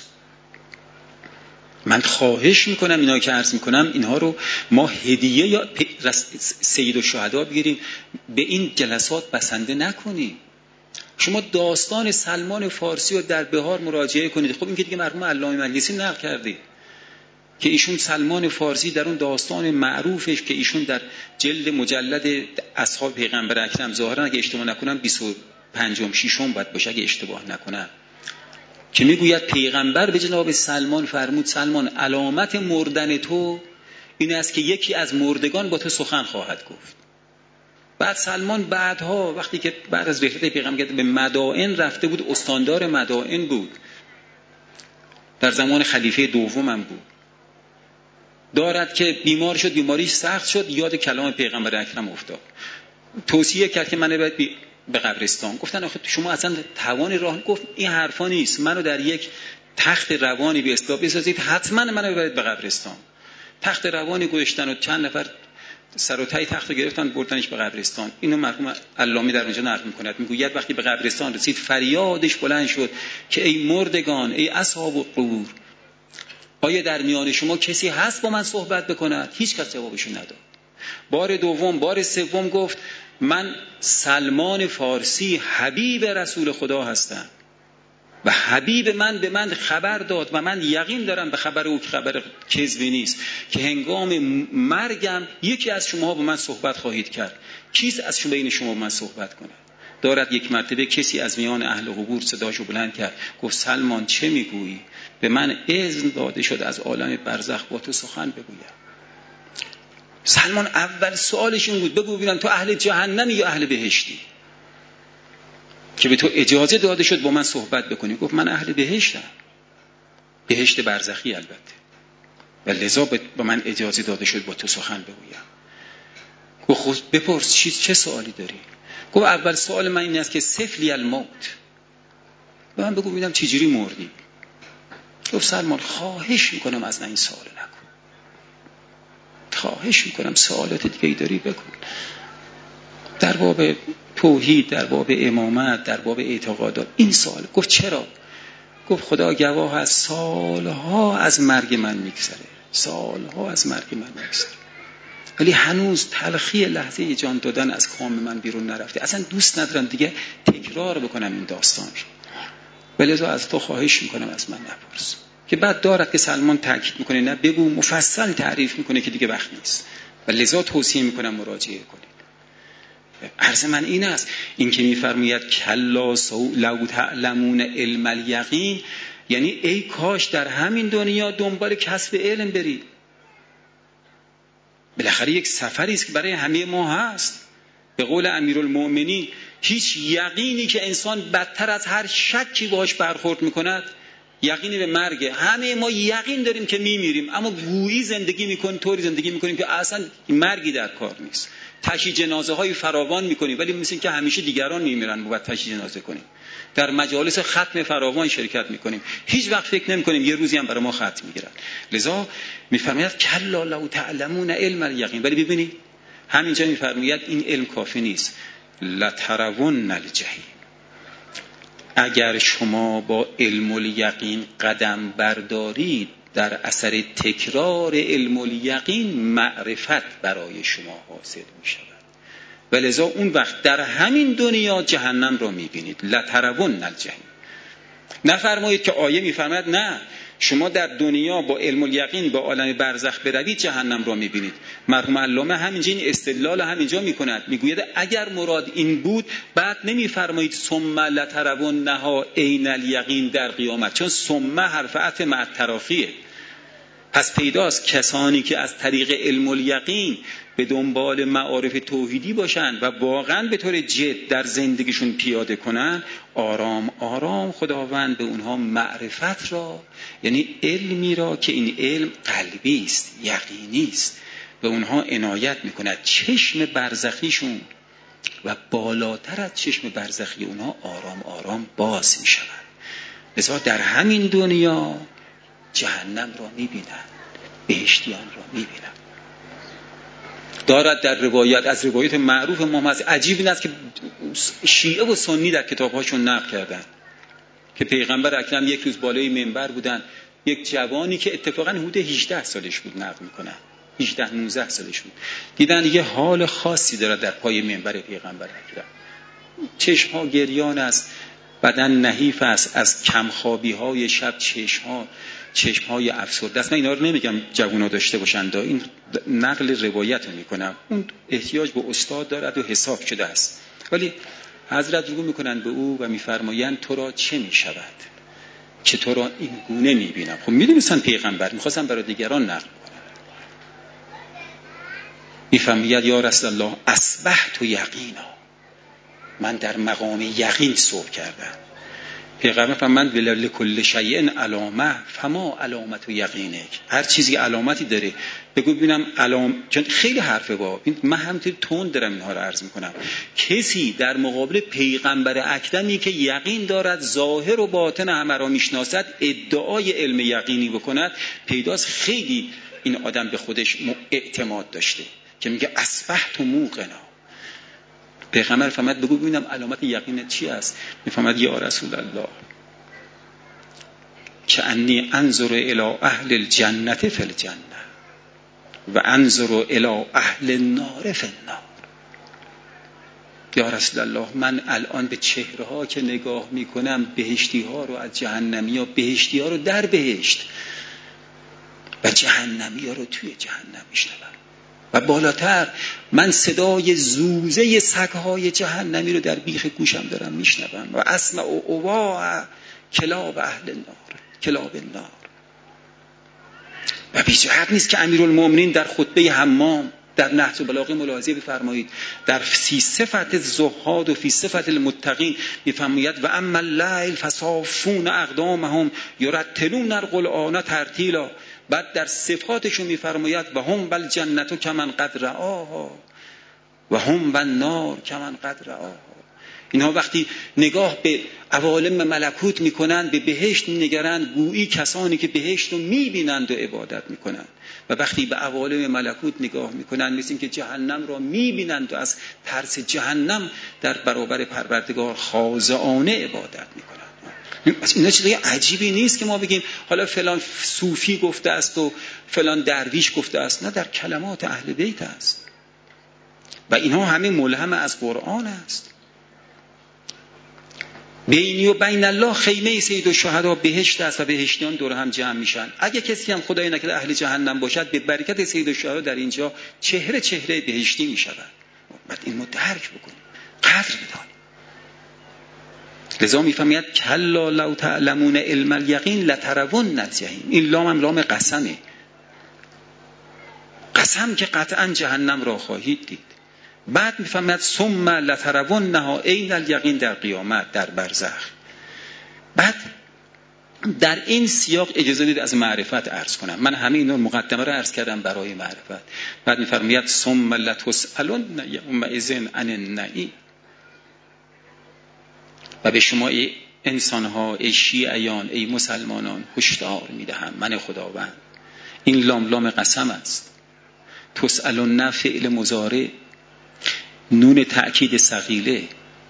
من خواهش میکنم اینا که عرض میکنم اینها رو ما هدیه یا سید الشهدا بگیریم، به این جلسات بسنده نکنیم. شما داستان سلمان فارسی رو در بهار مراجعه کنید. خب این که دیگه مرحوم علامه مجلسی نقل کرده که ایشون سلمان فارسی در اون داستان معروفش که ایشون در جلد مجلد اصحاب پیغمبر اکرم ظاهرا اگه اشتباه نکنم 25م 6م باید باشه اگه اشتباه نکنم، که میگوید پیغمبر به جناب سلمان فرمود سلمان علامت مردن تو این است که یکی از مردگان با تو سخن خواهد گفت. بعد سلمان بعدها وقتی که بعد از رحلت پیغمبر به مدائن رفته بود، استاندار مدائن بود، در زمان خلیفه دومم بود، دارد که بیمار شد، بیماریش سخت شد، یاد کلام پیغمبر اکرم افتاد، توصیه کرد که من باید به قبرستان. گفتن آخه شما اصلا توان راه، گفت این حرفا نیست، منو در یک تخت روانی به اصطلاح بسازید، حتما منو ببرید به قبرستان. تخت روانی گذاشتن و چند نفر سر و ته تخت رو گرفتن بردنش به قبرستان. اینو مرحوم علامه در اونجا نقل می‌کند، میگوید وقتی به قبرستان رسید فریادش بلند شد که ای مردگان، ای اصحاب القبور، آیا در میان شما کسی هست با من صحبت بکند؟ هیچ کس جوابش نداد. بار دوم، بار سوم گفت من سلمان فارسی حبیب رسول خدا هستم و حبیب من به من خبر داد و من یقین دارم به خبر او که خبر کذبی نیست که هنگام مرگم یکی از شما با من صحبت خواهید کرد. کیست از شما بین شما با من صحبت کند؟ دارد یک مرتبه کسی از میان اهل قبور صداشو بلند کرد، گفت سلمان چه میگویی؟ به من اذن داده شد از عالم برزخ با تو سخن بگویم. سلمان اول سوالش این بود بگو ببینم تو اهل جهنمی یا اهل بهشتی که به تو اجازه داده شد با من صحبت بکنی؟ گفت من اهل بهشتم، بهشت برزخی البته، و لذا با من اجازه داده شد با تو سخن بگویم. گفت خود بپرس چه سوالی داری؟ گفت اول سوال من این است که سفلی الموت، به من بگو ببینم چجوری مردی. گفت سلمان خواهش میکنم از من این سوال نکن، خواهش میکنم سوالات دیگه داری بکن، در باب توحید، در باب امامت، در باب اعتقادات این سوال. گفت چرا؟ گفت خدا گواه است سالها از مرگ من میگذره، سالها از مرگ من میگذره، ولی هنوز تلخی لحظه جان دادن از کام من بیرون نرفته، اصلا دوست ندارم دیگه تکرار بکنم این داستان رو، ولی از تو خواهش میکنم از من نپرس. که بعد دارد که سلمان تاکید میکنه نه بگو، مفصل تعریف میکنه که دیگه وقت نیست و لذا توصیه میکنم مراجعه کنید. عرض من این است، این که میفرماید کلا لو تعلمون علم الیقین، یعنی ای کاش در همین دنیا دنبال کسب علم برید. بالاخره یک سفری است که برای همه ما هست. به قول امیرالمؤمنین هیچ یقینی که انسان بدتر از هر شکی باهاش برخورد میکند یقینی به مرگ. همه ما یقین داریم که میمیریم، اما گویی زندگی میکنیم، طوری زندگی میکنیم که اصلا مرگی در کار نیست. تشییع جنازه های فراوان میکنیم ولی مثل که همیشه دیگران میمیرن باید تشییع جنازه کنیم. در مجالس ختم فراوان شرکت میکنیم، هیچ وقت فکر نمیکنیم یه روزی هم برای ما ختم میگیرن. لذا میفرماید کلا لو تعلمون علم الیقین. ولی ببینید همینجا میفرماید این علم کافی نیست، لترون الجحیم. اگر شما با علم الیقین قدم بردارید، در اثر تکرار علم الیقین معرفت برای شما حاصل می شود و لذا اون وقت در همین دنیا جهنم را می بینید. لترون الجحیم. نفرمایید که آیه میفرماید نه شما در دنیا با علم الیقین به عالم برزخ بروید جهنم را میبینید. مرحوم علامه همینجا این استدلال همینجا میکند، میگوید اگر مراد این بود بعد نمیفرمایید ثم لترونها عین الیقین در قیامت، چون ثم حرف عطف مع التراخیه. پس پیداست کسانی که از طریق علم الیقین به دنبال معارف توحیدی باشند و واقعا به طور جد در زندگیشون پیاده کنن، آرام آرام خداوند به اونها معرفت را، یعنی علمی را که این علم قلبی است، یقینی است، به اونها عنایت میکند. چشم برزخیشون و بالاتر از چشم برزخی اونها آرام آرام باز میشود. لذا در همین دنیا جهنم را میبینند، بهشتیان را میبینند. دارد در روایت از روایت معروف ما هست. عجیب این است که شیعه و سنی در کتابهاشون نقل کردن که پیغمبر اکرم یک روز بالای منبر بودن، یک جوانی که اتفاقا حدود 18 سالش بود نقل میکنن، 18 19 سالش بود، دیدن یه حال خاصی داره در پای منبر پیغمبر اکرم. چشم‌ها گریان است، بدن نحیف است، از کمخوابی های شب چشم‌های افسرده است. من اینا رو نمیگم جوونا داشته باشند، این نقل روایت میکنم. اون احتیاج به استاد دارد و حساب شده است. ولی حضرت رو میکنند به او و میفرمایند تو را چه میشود که تو را این گونه میبینم؟ خب میدونستن پیغمبر، میخواستن برای دیگران نقل کنن. میفرماید یا رسول الله اصبحت یقینا، من در مقام یقین صبح کردم. پیغمبر فرمود لکل شیء علامه فما علامت یقینک. هر چیزی علامتی داره بگو ببینم چون خیلی حرفه با من همینطوری تند دارم اینها رو عرض میکنم. کسی در مقابل پیغمبر اکرمی که یقین دارد، ظاهر و باطن همه را میشناسد، ادعای علم یقینی بکند، پیداست خیلی این آدم به خودش اعتماد داشته که میگه اصبحت موقنا. پیغمبر فرمود بگو ببینم علامت یقینت چی است؟ میفرماد یا رسول الله که انی انظر الی اهل الجنه فی الجنه و انظر الی اهل النار فی النار. یا رسول الله من الان به چهره ها که نگاه میکنم بهشتی ها رو از جهنمی ها، بهشتی ها رو در بهشت و جهنمی ها رو توی جهنم میشنوم و بالاتر من صدای زوزه سگ‌های جهنمی رو در بیخ گوشم دارم میشنوم و اسمع اواع کلاب اهل النار، کلاب النار. و بی‌جهت نیست که امیرالمومنین در خطبه حمام در نهج البلاغه ملاحظه بفرمایید، در فی صفت الزهاد و فی صفت المتقین میفرماید و اما الليل فصافون اقدامهم یرتلون القرآن ترتیلا. بعد در صفاتشون میفرماید و هم بالجنة کمن قد رآها و هم بالنار کمن قد رآها. اینها وقتی نگاه به عوالم ملکوت میکنند، به بهشت می‌نگرند، گویی کسانی که بهشت رو میبینند و عبادت میکنند، و وقتی به عوالم ملکوت نگاه میکنند مثل این که جهنم را میبینند و از ترس جهنم در برابر پروردگار خاضعانه عبادت میکنند. اینا چیزای عجیبی نیست که ما بگیم حالا فلان صوفی گفته است و فلان درویش گفته است، نه، در کلمات اهل بیت است و اینها همه ملهم از قرآن است. بینی و بین الله خیمه سید الشهدا بهشت است و بهشتیان دور هم جمع میشن. اگه کسی هم خدای نکرده اهل جهنم باشد، به برکت سید الشهدا در اینجا چهره چهره بهشتی میشود. بعد اینو درک بکنیم، قدر بدانیم. لذا میفهمید کلا لو تعلمون علم الیقین لترون الجحیم. این لام هم لام قسمه، قسم که قطعا جهنم را خواهید دید. بعد میفهمید ثم لترونها عین الیقین در قیامت، در برزخ. بعد در این سیاق اجازه دید از معرفت عرض کنم. من همه اینا مقدمه را عرض کردم برای معرفت. بعد میفرماید ثم لتسألن یومئذ عن النعیم. و به شما ای انسان‌ها، ای شیعیان، ای مسلمانان هشدار میدهم من خداوند. این لام لام قسم است. تسألن فعل مضارع، نون تأکید ثقیله،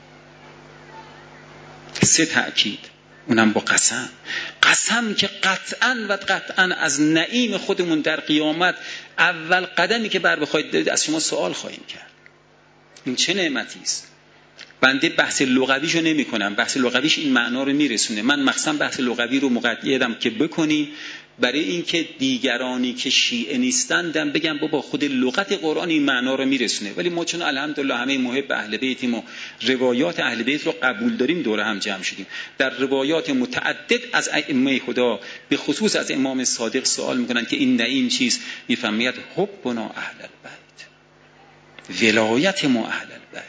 3 تأکید، اونم با قسم. قسم که قطعاً از نعیم خودمون در قیامت اول قدمی که بر بخواید از شما سوال خواهیم کرد. این چه نعمتی است. بنده بحث لغویشو نمی کنم، بحث لغویش این معنا رو میرسونه. من مخصوصا بحث لغوی رو مقیدم که بکنی برای اینکه دیگرانی که شیعه نیستن بگم بابا خود لغت قرآن این معنا رو میرسونه. ولی ما چون الحمدلله همه محب اهل بیتیم و روایات اهل بیت رو قبول داریم، دور هم جمع شدیم. در روایات متعدد از ائمه خدا به خصوص از امام صادق سوال میکنن که این نعیم چیست؟ میفرماید حبنا اهل البیت، ولایت ما اهل البیت.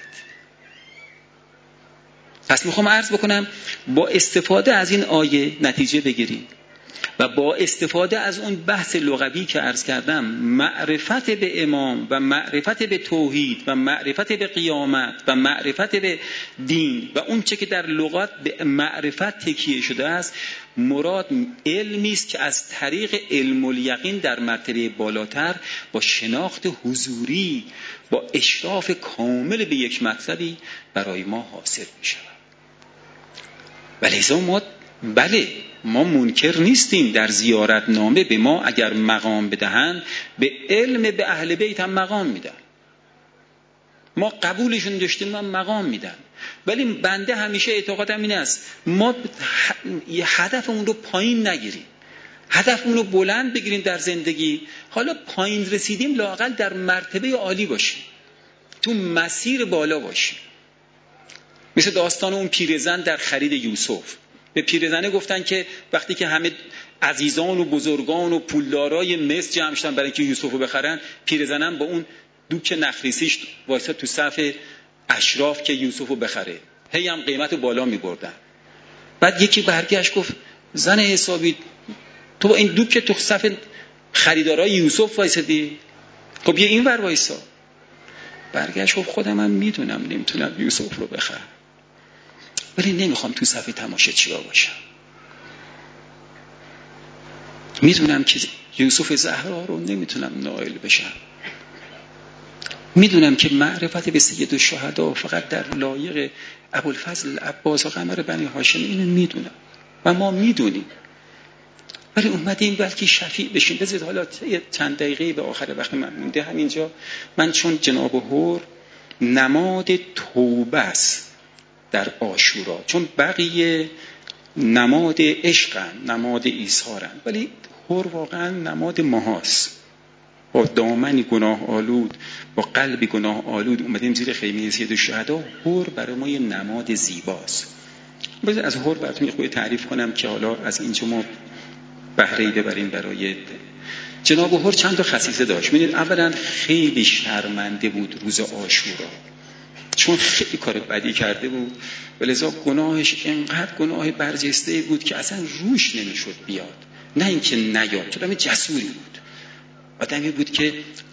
پس میخوام عرض بکنم با استفاده از این آیه نتیجه بگیریم و با استفاده از اون بحث لغوی که عرض کردم، معرفت به امام و معرفت به توحید و معرفت به قیامت و معرفت به دین و اون چه که در لغات به معرفت تکیه شده است، مراد علمی است که از طریق علم الیقین در مرتبه بالاتر با شناخت حضوری، با اشراف کامل به یک مطلبی برای ما حاصل می شود. ولیزا ما منکر نیستیم در زیارت نامه به ما اگر مقام بدهند، به علم به اهل بیت هم مقام میدن. ما قبولشون داشتیم، ما مقام میدن. ولی بنده همیشه اعتقادم این است ما هدفمون رو پایین نگیریم، هدفمون رو بلند بگیریم در زندگی. حالا پایین رسیدیم لااقل در مرتبه عالی باشیم، تو مسیر بالا باشیم. مثل داستان اون پیرزن در خرید یوسف. به پیرزنه گفتن که وقتی که همه عزیزان و بزرگان و پولدارای مصر جمع شدن برای اینکه یوسف رو بخرن، پیرزنم با اون دوک نخریسیش وایساد تو صف اشراف که یوسف رو بخره. هی هم قیمت رو بالا می بردن. بعد یکی برگشت گفت زن حسابی تو با این دوک تو صف خریدارای یوسف وایسادی، خب یه این ور وایسا. برگشت گفت خودم هم میدونم نمیتونم یوسف رو بخرم، ولی نمیخوام تو صف تماشاچی‌ها باشم. میدونم که یوسف زهرا رو نمیتونم نائل بشم. میدونم که معرفت به سید الشهدا فقط در لایق ابوالفضل عباس و قمر بنی هاشم، اینو میدونم و ما میدونیم. ولی اومدیم بلکه شفیع بشیم. بذارید حالا چند دقیقه به آخر وقت من مونده همینجا، من چون جناب هور نماد توبه است در عاشورا، چون بقیه نماد عشقن، نماد ایثارن، ولی هور واقعا نماد ماهاست. با دامنی گناه آلود، با قلبی گناه آلود اومدیم زیر خیمه سید الشهدا. هور برای ما یه نماد زیباست. بذار از هور براتون یه خورده تعریف کنم که حالا از اینجا ما بهره‌ای ببریم. برای جناب هور چند تا خصیصه داشت. می‌دونید اولا خیلی شرمنده بود روز عاشورا، چون خیلی کار بدی کرده بود و لذا گناهش اینقدر گناه برجسته بود که اصلا روش نمیشد بیاد. نه اینکه نیاد، چون جسوری بود، آدمی بود که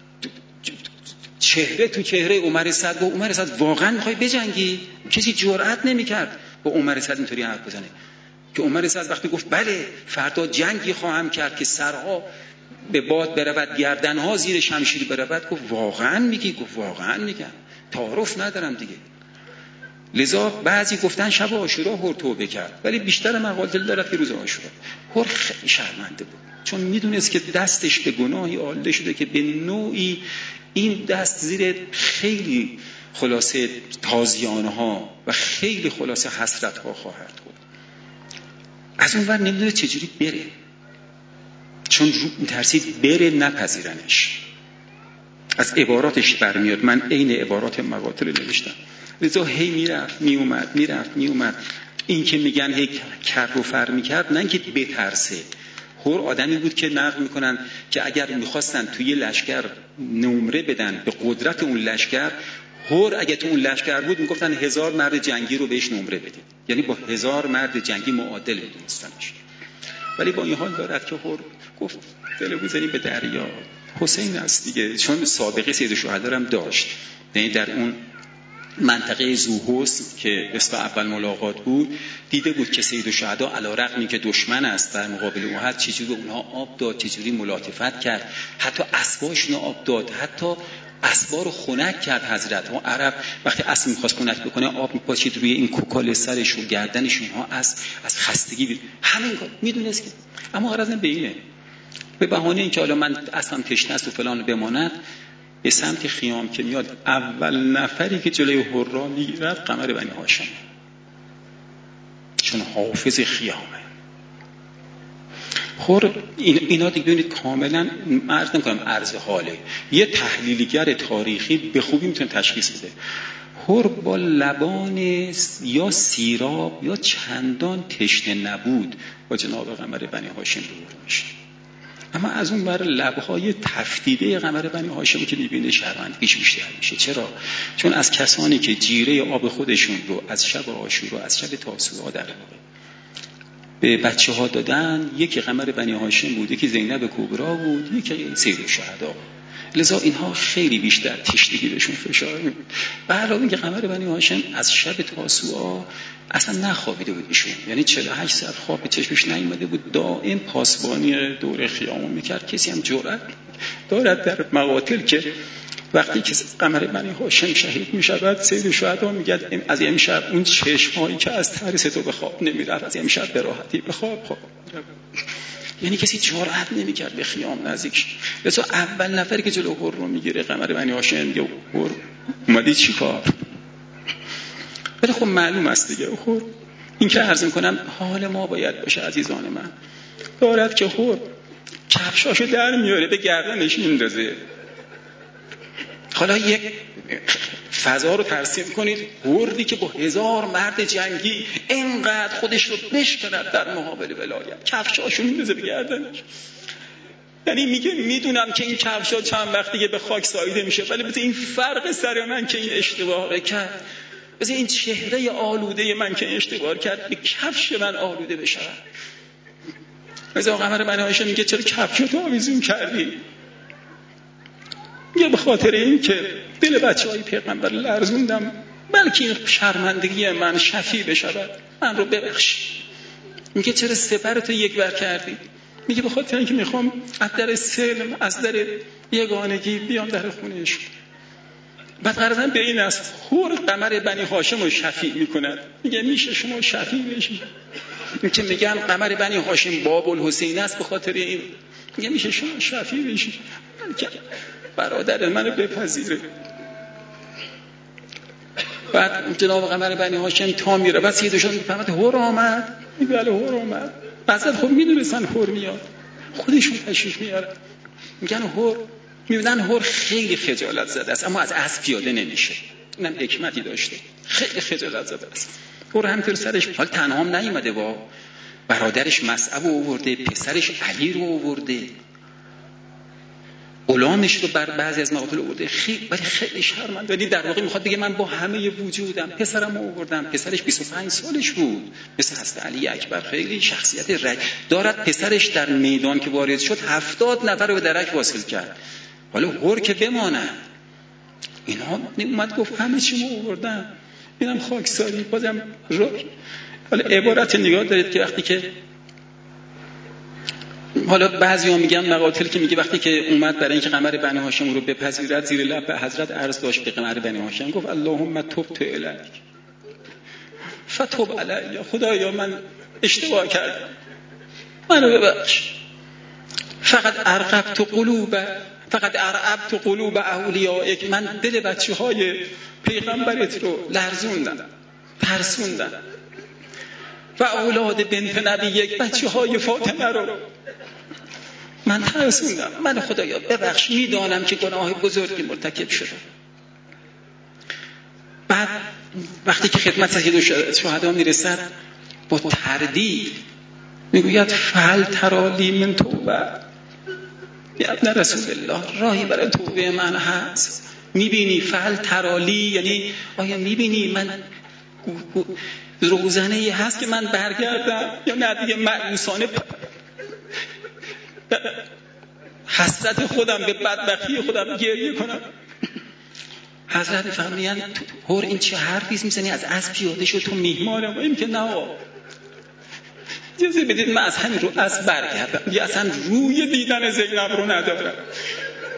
چهره تو چهره عمر سعد با عمر سعد واقعا میخوای بجنگی؟ کسی جرئت نمیکرد با عمر سعد اینطوری حرف بزنه. که عمر سعد وقتی گفت بله فردا جنگی خواهم کرد که سرها به باد برود، گردنها زیر شمشیر برود، گفت واقعا میگی؟ گفت واقعا میگم، تعارف ندارم دیگه. لذا بعضی گفتن شب عاشورا هور توبه کرد، ولی بیشتر مقال دل دارد که روز عاشورا. هور خیلی شرمنده بود، چون میدونست که دستش به گناهی آلوده شده که به نوعی این دست زیر خیلی خلاصه تازیانها و خیلی خلاصه حسرتها خواهد بود. از اون ور نمیدونه چجوری بره، چون ترسید بره نپذیرنش. از عباراتش برمیاد، من عین عبارات مقاتل نوشتم. لذا هی میرفت میومد. این که میگن هی کر و فر میکرد، نه اینکه بترسه. هور آدمی بود که نقل میکنن که اگر میخواستن توی لشکر نمره بدن به قدرت اون لشکر، هور اگه تو اون لشکر بود میگفتن 1000 مرد جنگی رو بهش نمره بدید، یعنی با 1000 مرد جنگی معادل میدونستنش. ولی با این حال دارد که هور گفت دل بزنیم به دریا، حسین است دیگه، چون سابقه سید الشهدا هم داشت. یعنی در اون منطقه ذوحسن که اسم اول ملاقات بود، دیده بود که سید الشهدا علی‌رغم که دشمن است در مقابل احد چجوری اونها آب داد، چجوری ملاطفت کرد، حتی اسباشون آب داد، حتی اسبا رو خنک کرد حضرت. ما عرب وقتی اسب می‌خواست خنک بکنه آب می‌پاشید روی این کوکال سرش و گردنش، اونها از خستگی همین کار میدونست که. اما غرضم به اینه، به بهانه اینکه حالا من اصلا تشنه است و فلان بماند، به سمت خیام که میاد اول نفری که جلوی حرا میگیرد قمر بنی هاشم، چون حافظ خیامه. خور اینا دیگه ببینید کاملا عرض نمی‌کنم عرض حاله، یه تحلیلگر تاریخی به خوبی میتونه تشخیص بده. خور با لبان یا سیراب یا چندان تشنه نبود با جناب قمر بنی هاشم روبرو میشه. اما از اون بر لبهای تفتیده قمر بنی هاشم که میبینه شرمندگیش بیشتر میشه. چرا؟ چون از کسانی که جیره آب خودشون رو از شب عاشورا، از شب تاسوعا در به بچه ها دادن، یکی قمر بنی هاشم بود، یکی زینب کبرا بود، یکی سید الشهدا. لذا اینها خیلی بیشتر تشنگی بهشون فشار می‌بود. به علاوه اینکه قمر بنی هاشم از شب تاسوعا اصلا نخوابیده بود ایشون، یعنی 48 ساعت خواب به چشمش نیامده بود، دائم پاسبانی دور خیام میکرد. کسی هم جرأت دارد در مقاتل که وقتی که قمر بنی هاشم شهید میشود، سید الشهدا میگه از امشب اون چشمایی که از ترس تو به خواب نمیرفت، از امشب به راحتی به خواب. یعنی کسی جرأت نمیکرد به خیام نزدیک. لذا اول نفری که جلو حر رو میگیره قمر بنی هاشم میگه حر اومدی چی کار؟ ولی خب معلوم است دیگه حر، این که عرض میکنم حال ما باید باشه عزیزان من، دارد که حر کفشاشو در میاره به گردنش میندازه. حالا یک فضا رو ترسیم کنید، حری که با 1000 مرد جنگی اینقدر خودش رو بشکند در مقابل ولایت، کفشاشو میندازه به گردنش. یعنی میگه میدونم که این کفشا چند وقت دیگه به خاک ساییده میشه، ولی بذار این فرق سر من که این اشتباه کرد، بذار این چهره آلوده من که این اشتباه کرد به کفش من آلوده بشه. بذار قمر بنی هاشم میگه چرا کفشاتو آویزون کردی؟ میگه به خاطر این که دل بچه‌های پیغمبر لرزوندم، بلکه این شرمندگی من شفیع بشود، من رو ببخش. میگه چرا سپرتو یک بر کردی؟ میگه به خاطر اینکه میخوام از در سلم، از در یگانگی بیام در خونهش. بعد قرارن به این است خور قمر بنی هاشم رو شفیع میکند. میگه میشه شما شفیع بشید؟ که میگن قمر بنی هاشم باب الحسین است، به خاطر این میگه میشه شما شفیع بشید، بلکه برادر منو بپذیره. بعد جناب قمر بنی هاشم تا میره، بعد سیدشون میفهمد هور آمد. میگه بله هور آمد. بعضی خب میدونستن هور میاد، خودشون تشریف میاره. میگن هور، میبینن هور خیلی خجالت زده است، اما از اسب پیاده نمیشه. اینم حکمتی داشته، خیلی خجالت زده است. هور همینطور سرش حال تنها هم نیومده، با برادرش مصعب رو آورده، پسرش علی رو آورده، غلامش رو بر بعضی از مقاتل آورده، ولی خیلی شرمنده. ولی در واقع میخواد بگه من با همه وجودم پسرم رو آوردم. پسرش 25 سالش بود، مثل حضرت علی اکبر، خیلی شخصیت دارد. پسرش در میدان که وارد شد 70 نفر رو به درک واصل کرد. حالا هور که بماند، اینا اومد گفت همه چی رو آوردم، اینم خاکساری بازم حالا عبارت نگاه دارید که وقتی که حالا بعضی‌ها میگن مقاتل که میگه وقتی که اومد برای اینکه قمر بنی هاشم رو بپذیرد، زیر لب به حضرت عرض داشت به قمر بنی هاشم، گفت اللهم تبت الیک فتب علی، خدایا من اشتباه کردم، منو ببخش. فقط ارعبت قلوب اولیائک، من دل بچه‌های پیغمبرت رو لرزوندم، ترسوندم. و اولاد بنت نبیک، بچه‌های فاطمه رو من ترسوندم، من خدایا ببخش، میدانم که گناه بزرگی مرتکب شدم. بعد وقتی که خدمت سید الشهدا میرسد با تردید میگوید فهل ترالی من توبه یا ابن رسول الله، راهی برای توبه من هست؟ میبینی؟ فهل ترالی یعنی آیا میبینی من روزنه‌ای هست که من برگردم یا نه دیگه مأیوسانه حسرت خودم به بدبختی خودم گریه کنم؟ حضرت فرمودند هور این چه حرفی میزنی؟ از اسب پیاده شو، تو میهمانم. این که نه، اجازه بدید من از همین رو اسب برگردم، یا اصلا روی دیدن زینب رو ندارم.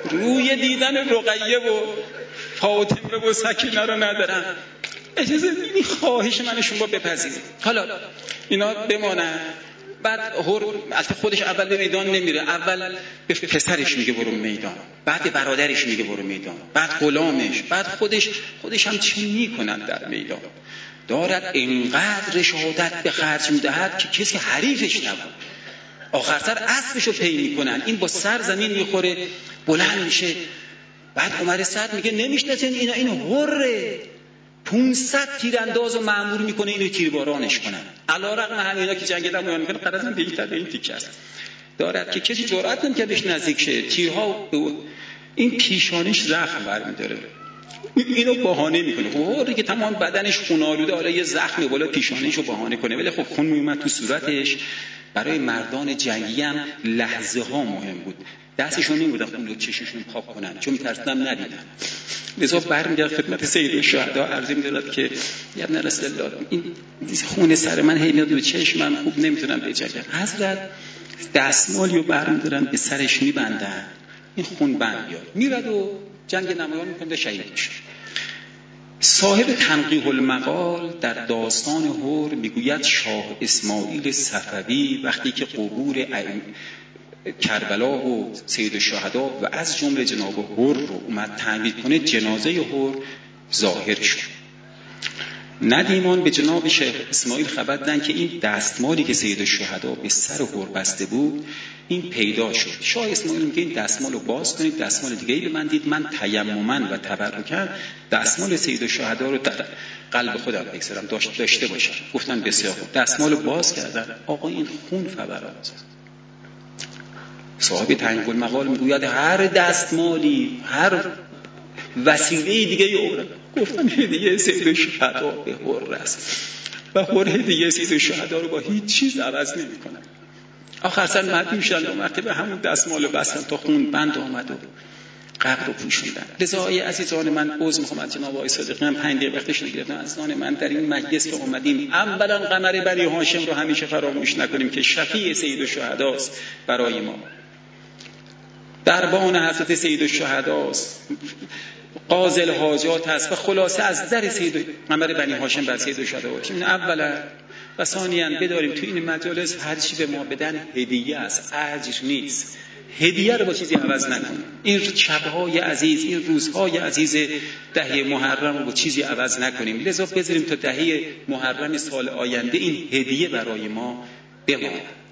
روی دیدن رقیه و فاطمه و سکینه رو ندارم. اجازه این خواهش من شما بپذیرید. حالا اینا بمانن. بعد البته خودش اول به میدان نمیره، اول به پسرش میگه برو میدان، بعد به برادرش میگه برو میدان، بعد غلامش، بعد خودش هم چی میکنن در میدان. دارد اینقدر شهادت به خرج میدهد که کسی حریفش نبود. آخر سر اسبشو پی میکنن، این با سر زمین میخوره بلند میشه. بعد عمر سعد میگه نمیشناسین اینا، این حره 500 تیرانداز رو مأمور میکنه اینو تیربارانش کنن. علیرغم همینا که جنگ دمویان میکنه قرضاً به این تیکه است دارد که کسی جرأت نمیکنه بهش نزدیک شه. تیرها این پیشانیش زخم برمیداره، اینو بهانه میکنه. حره که تمام بدنش خون آلوده، حالا یه زخم بالا پیشانیشو بهانه کنه، ولی خب خون میومد تو صورتش. برای مردان جنگی هم لحظه ها مهم بود، دستشون نمیبودن خون رو چششون پاک کنن چون میترسیدن ندیدن. لذا برمیگرد خدمت سید الشهدا عرض می‌کند که یا ابن رسول الله این خون سر من هی میاد به چشمم، خوب نمیتونم بجنگم. حضرت دستمالی رو برمی‌دارن به سرش میبندن، این خون بند بیاد، میرد و جنگ نمایان میکنه، شهید میشه. صاحب تنقیح المقال در داستان حر میگوید شاه اسماعیل صفوی وقتی که قبور کربلا و سید الشهدا و از جمله جناب حر رو اومد تعمیر کنه، جنازه حر ظاهر شد. ندیمان به جناب شیخ اسماعیل خبر دادن که این دستمالی که سید الشهدا به سر حر بسته بود این پیدا شد. شاه اسماعیل میگه این دستمال رو باز کنید، دستمال دیگه‌ای به من دید، من تیمما و تبرکا دستمال سید الشهدا رو در قلب خودم بگذارم داشته باشم. گفتن بسیار خوب. دستمال رو باز کردن، آقا این خون فوران است. صاحب تنقیح المقال میگوید هر دستمالی، هر وسیله دیگه عمر گفتن هدیه سید الشهدا به حر است و حر هدیه سید الشهدا رو با هیچ چیز عوض نمی‌کنه. آخر سر مدعو شدن و وقتی به همون دستمال بستن تا خون بند آمد و قبر رو پوشوندن. لذا ای عزیزان من عذر می‌خوام از جناب آقای صادقی، من 5 دقیقه وقتش گرفتم. عزیزان من در این مجلس که اومدیم اولا قمر بنی هاشم رو همیشه فراموش نکنیم که شفیع سید الشهدا است برای ما، دربان حضرت سید الشهدا است، قاضی الحاجات است و خلاصه از در سید قمر بنی هاشم بر سید الشهدا باشیم. اولا و ثانیاً بداریم تو این مجالس هر چی به ما بدن هدیه است، اجر نیست. هدیه رو با چیزی عوض نکنیم. این شب‌های عزیز، این روزهای عزیز دهه محرم رو با چیزی عوض نکنیم. لذا بذاریم تا دهه محرم سال آینده این هدیه برای ما بماند.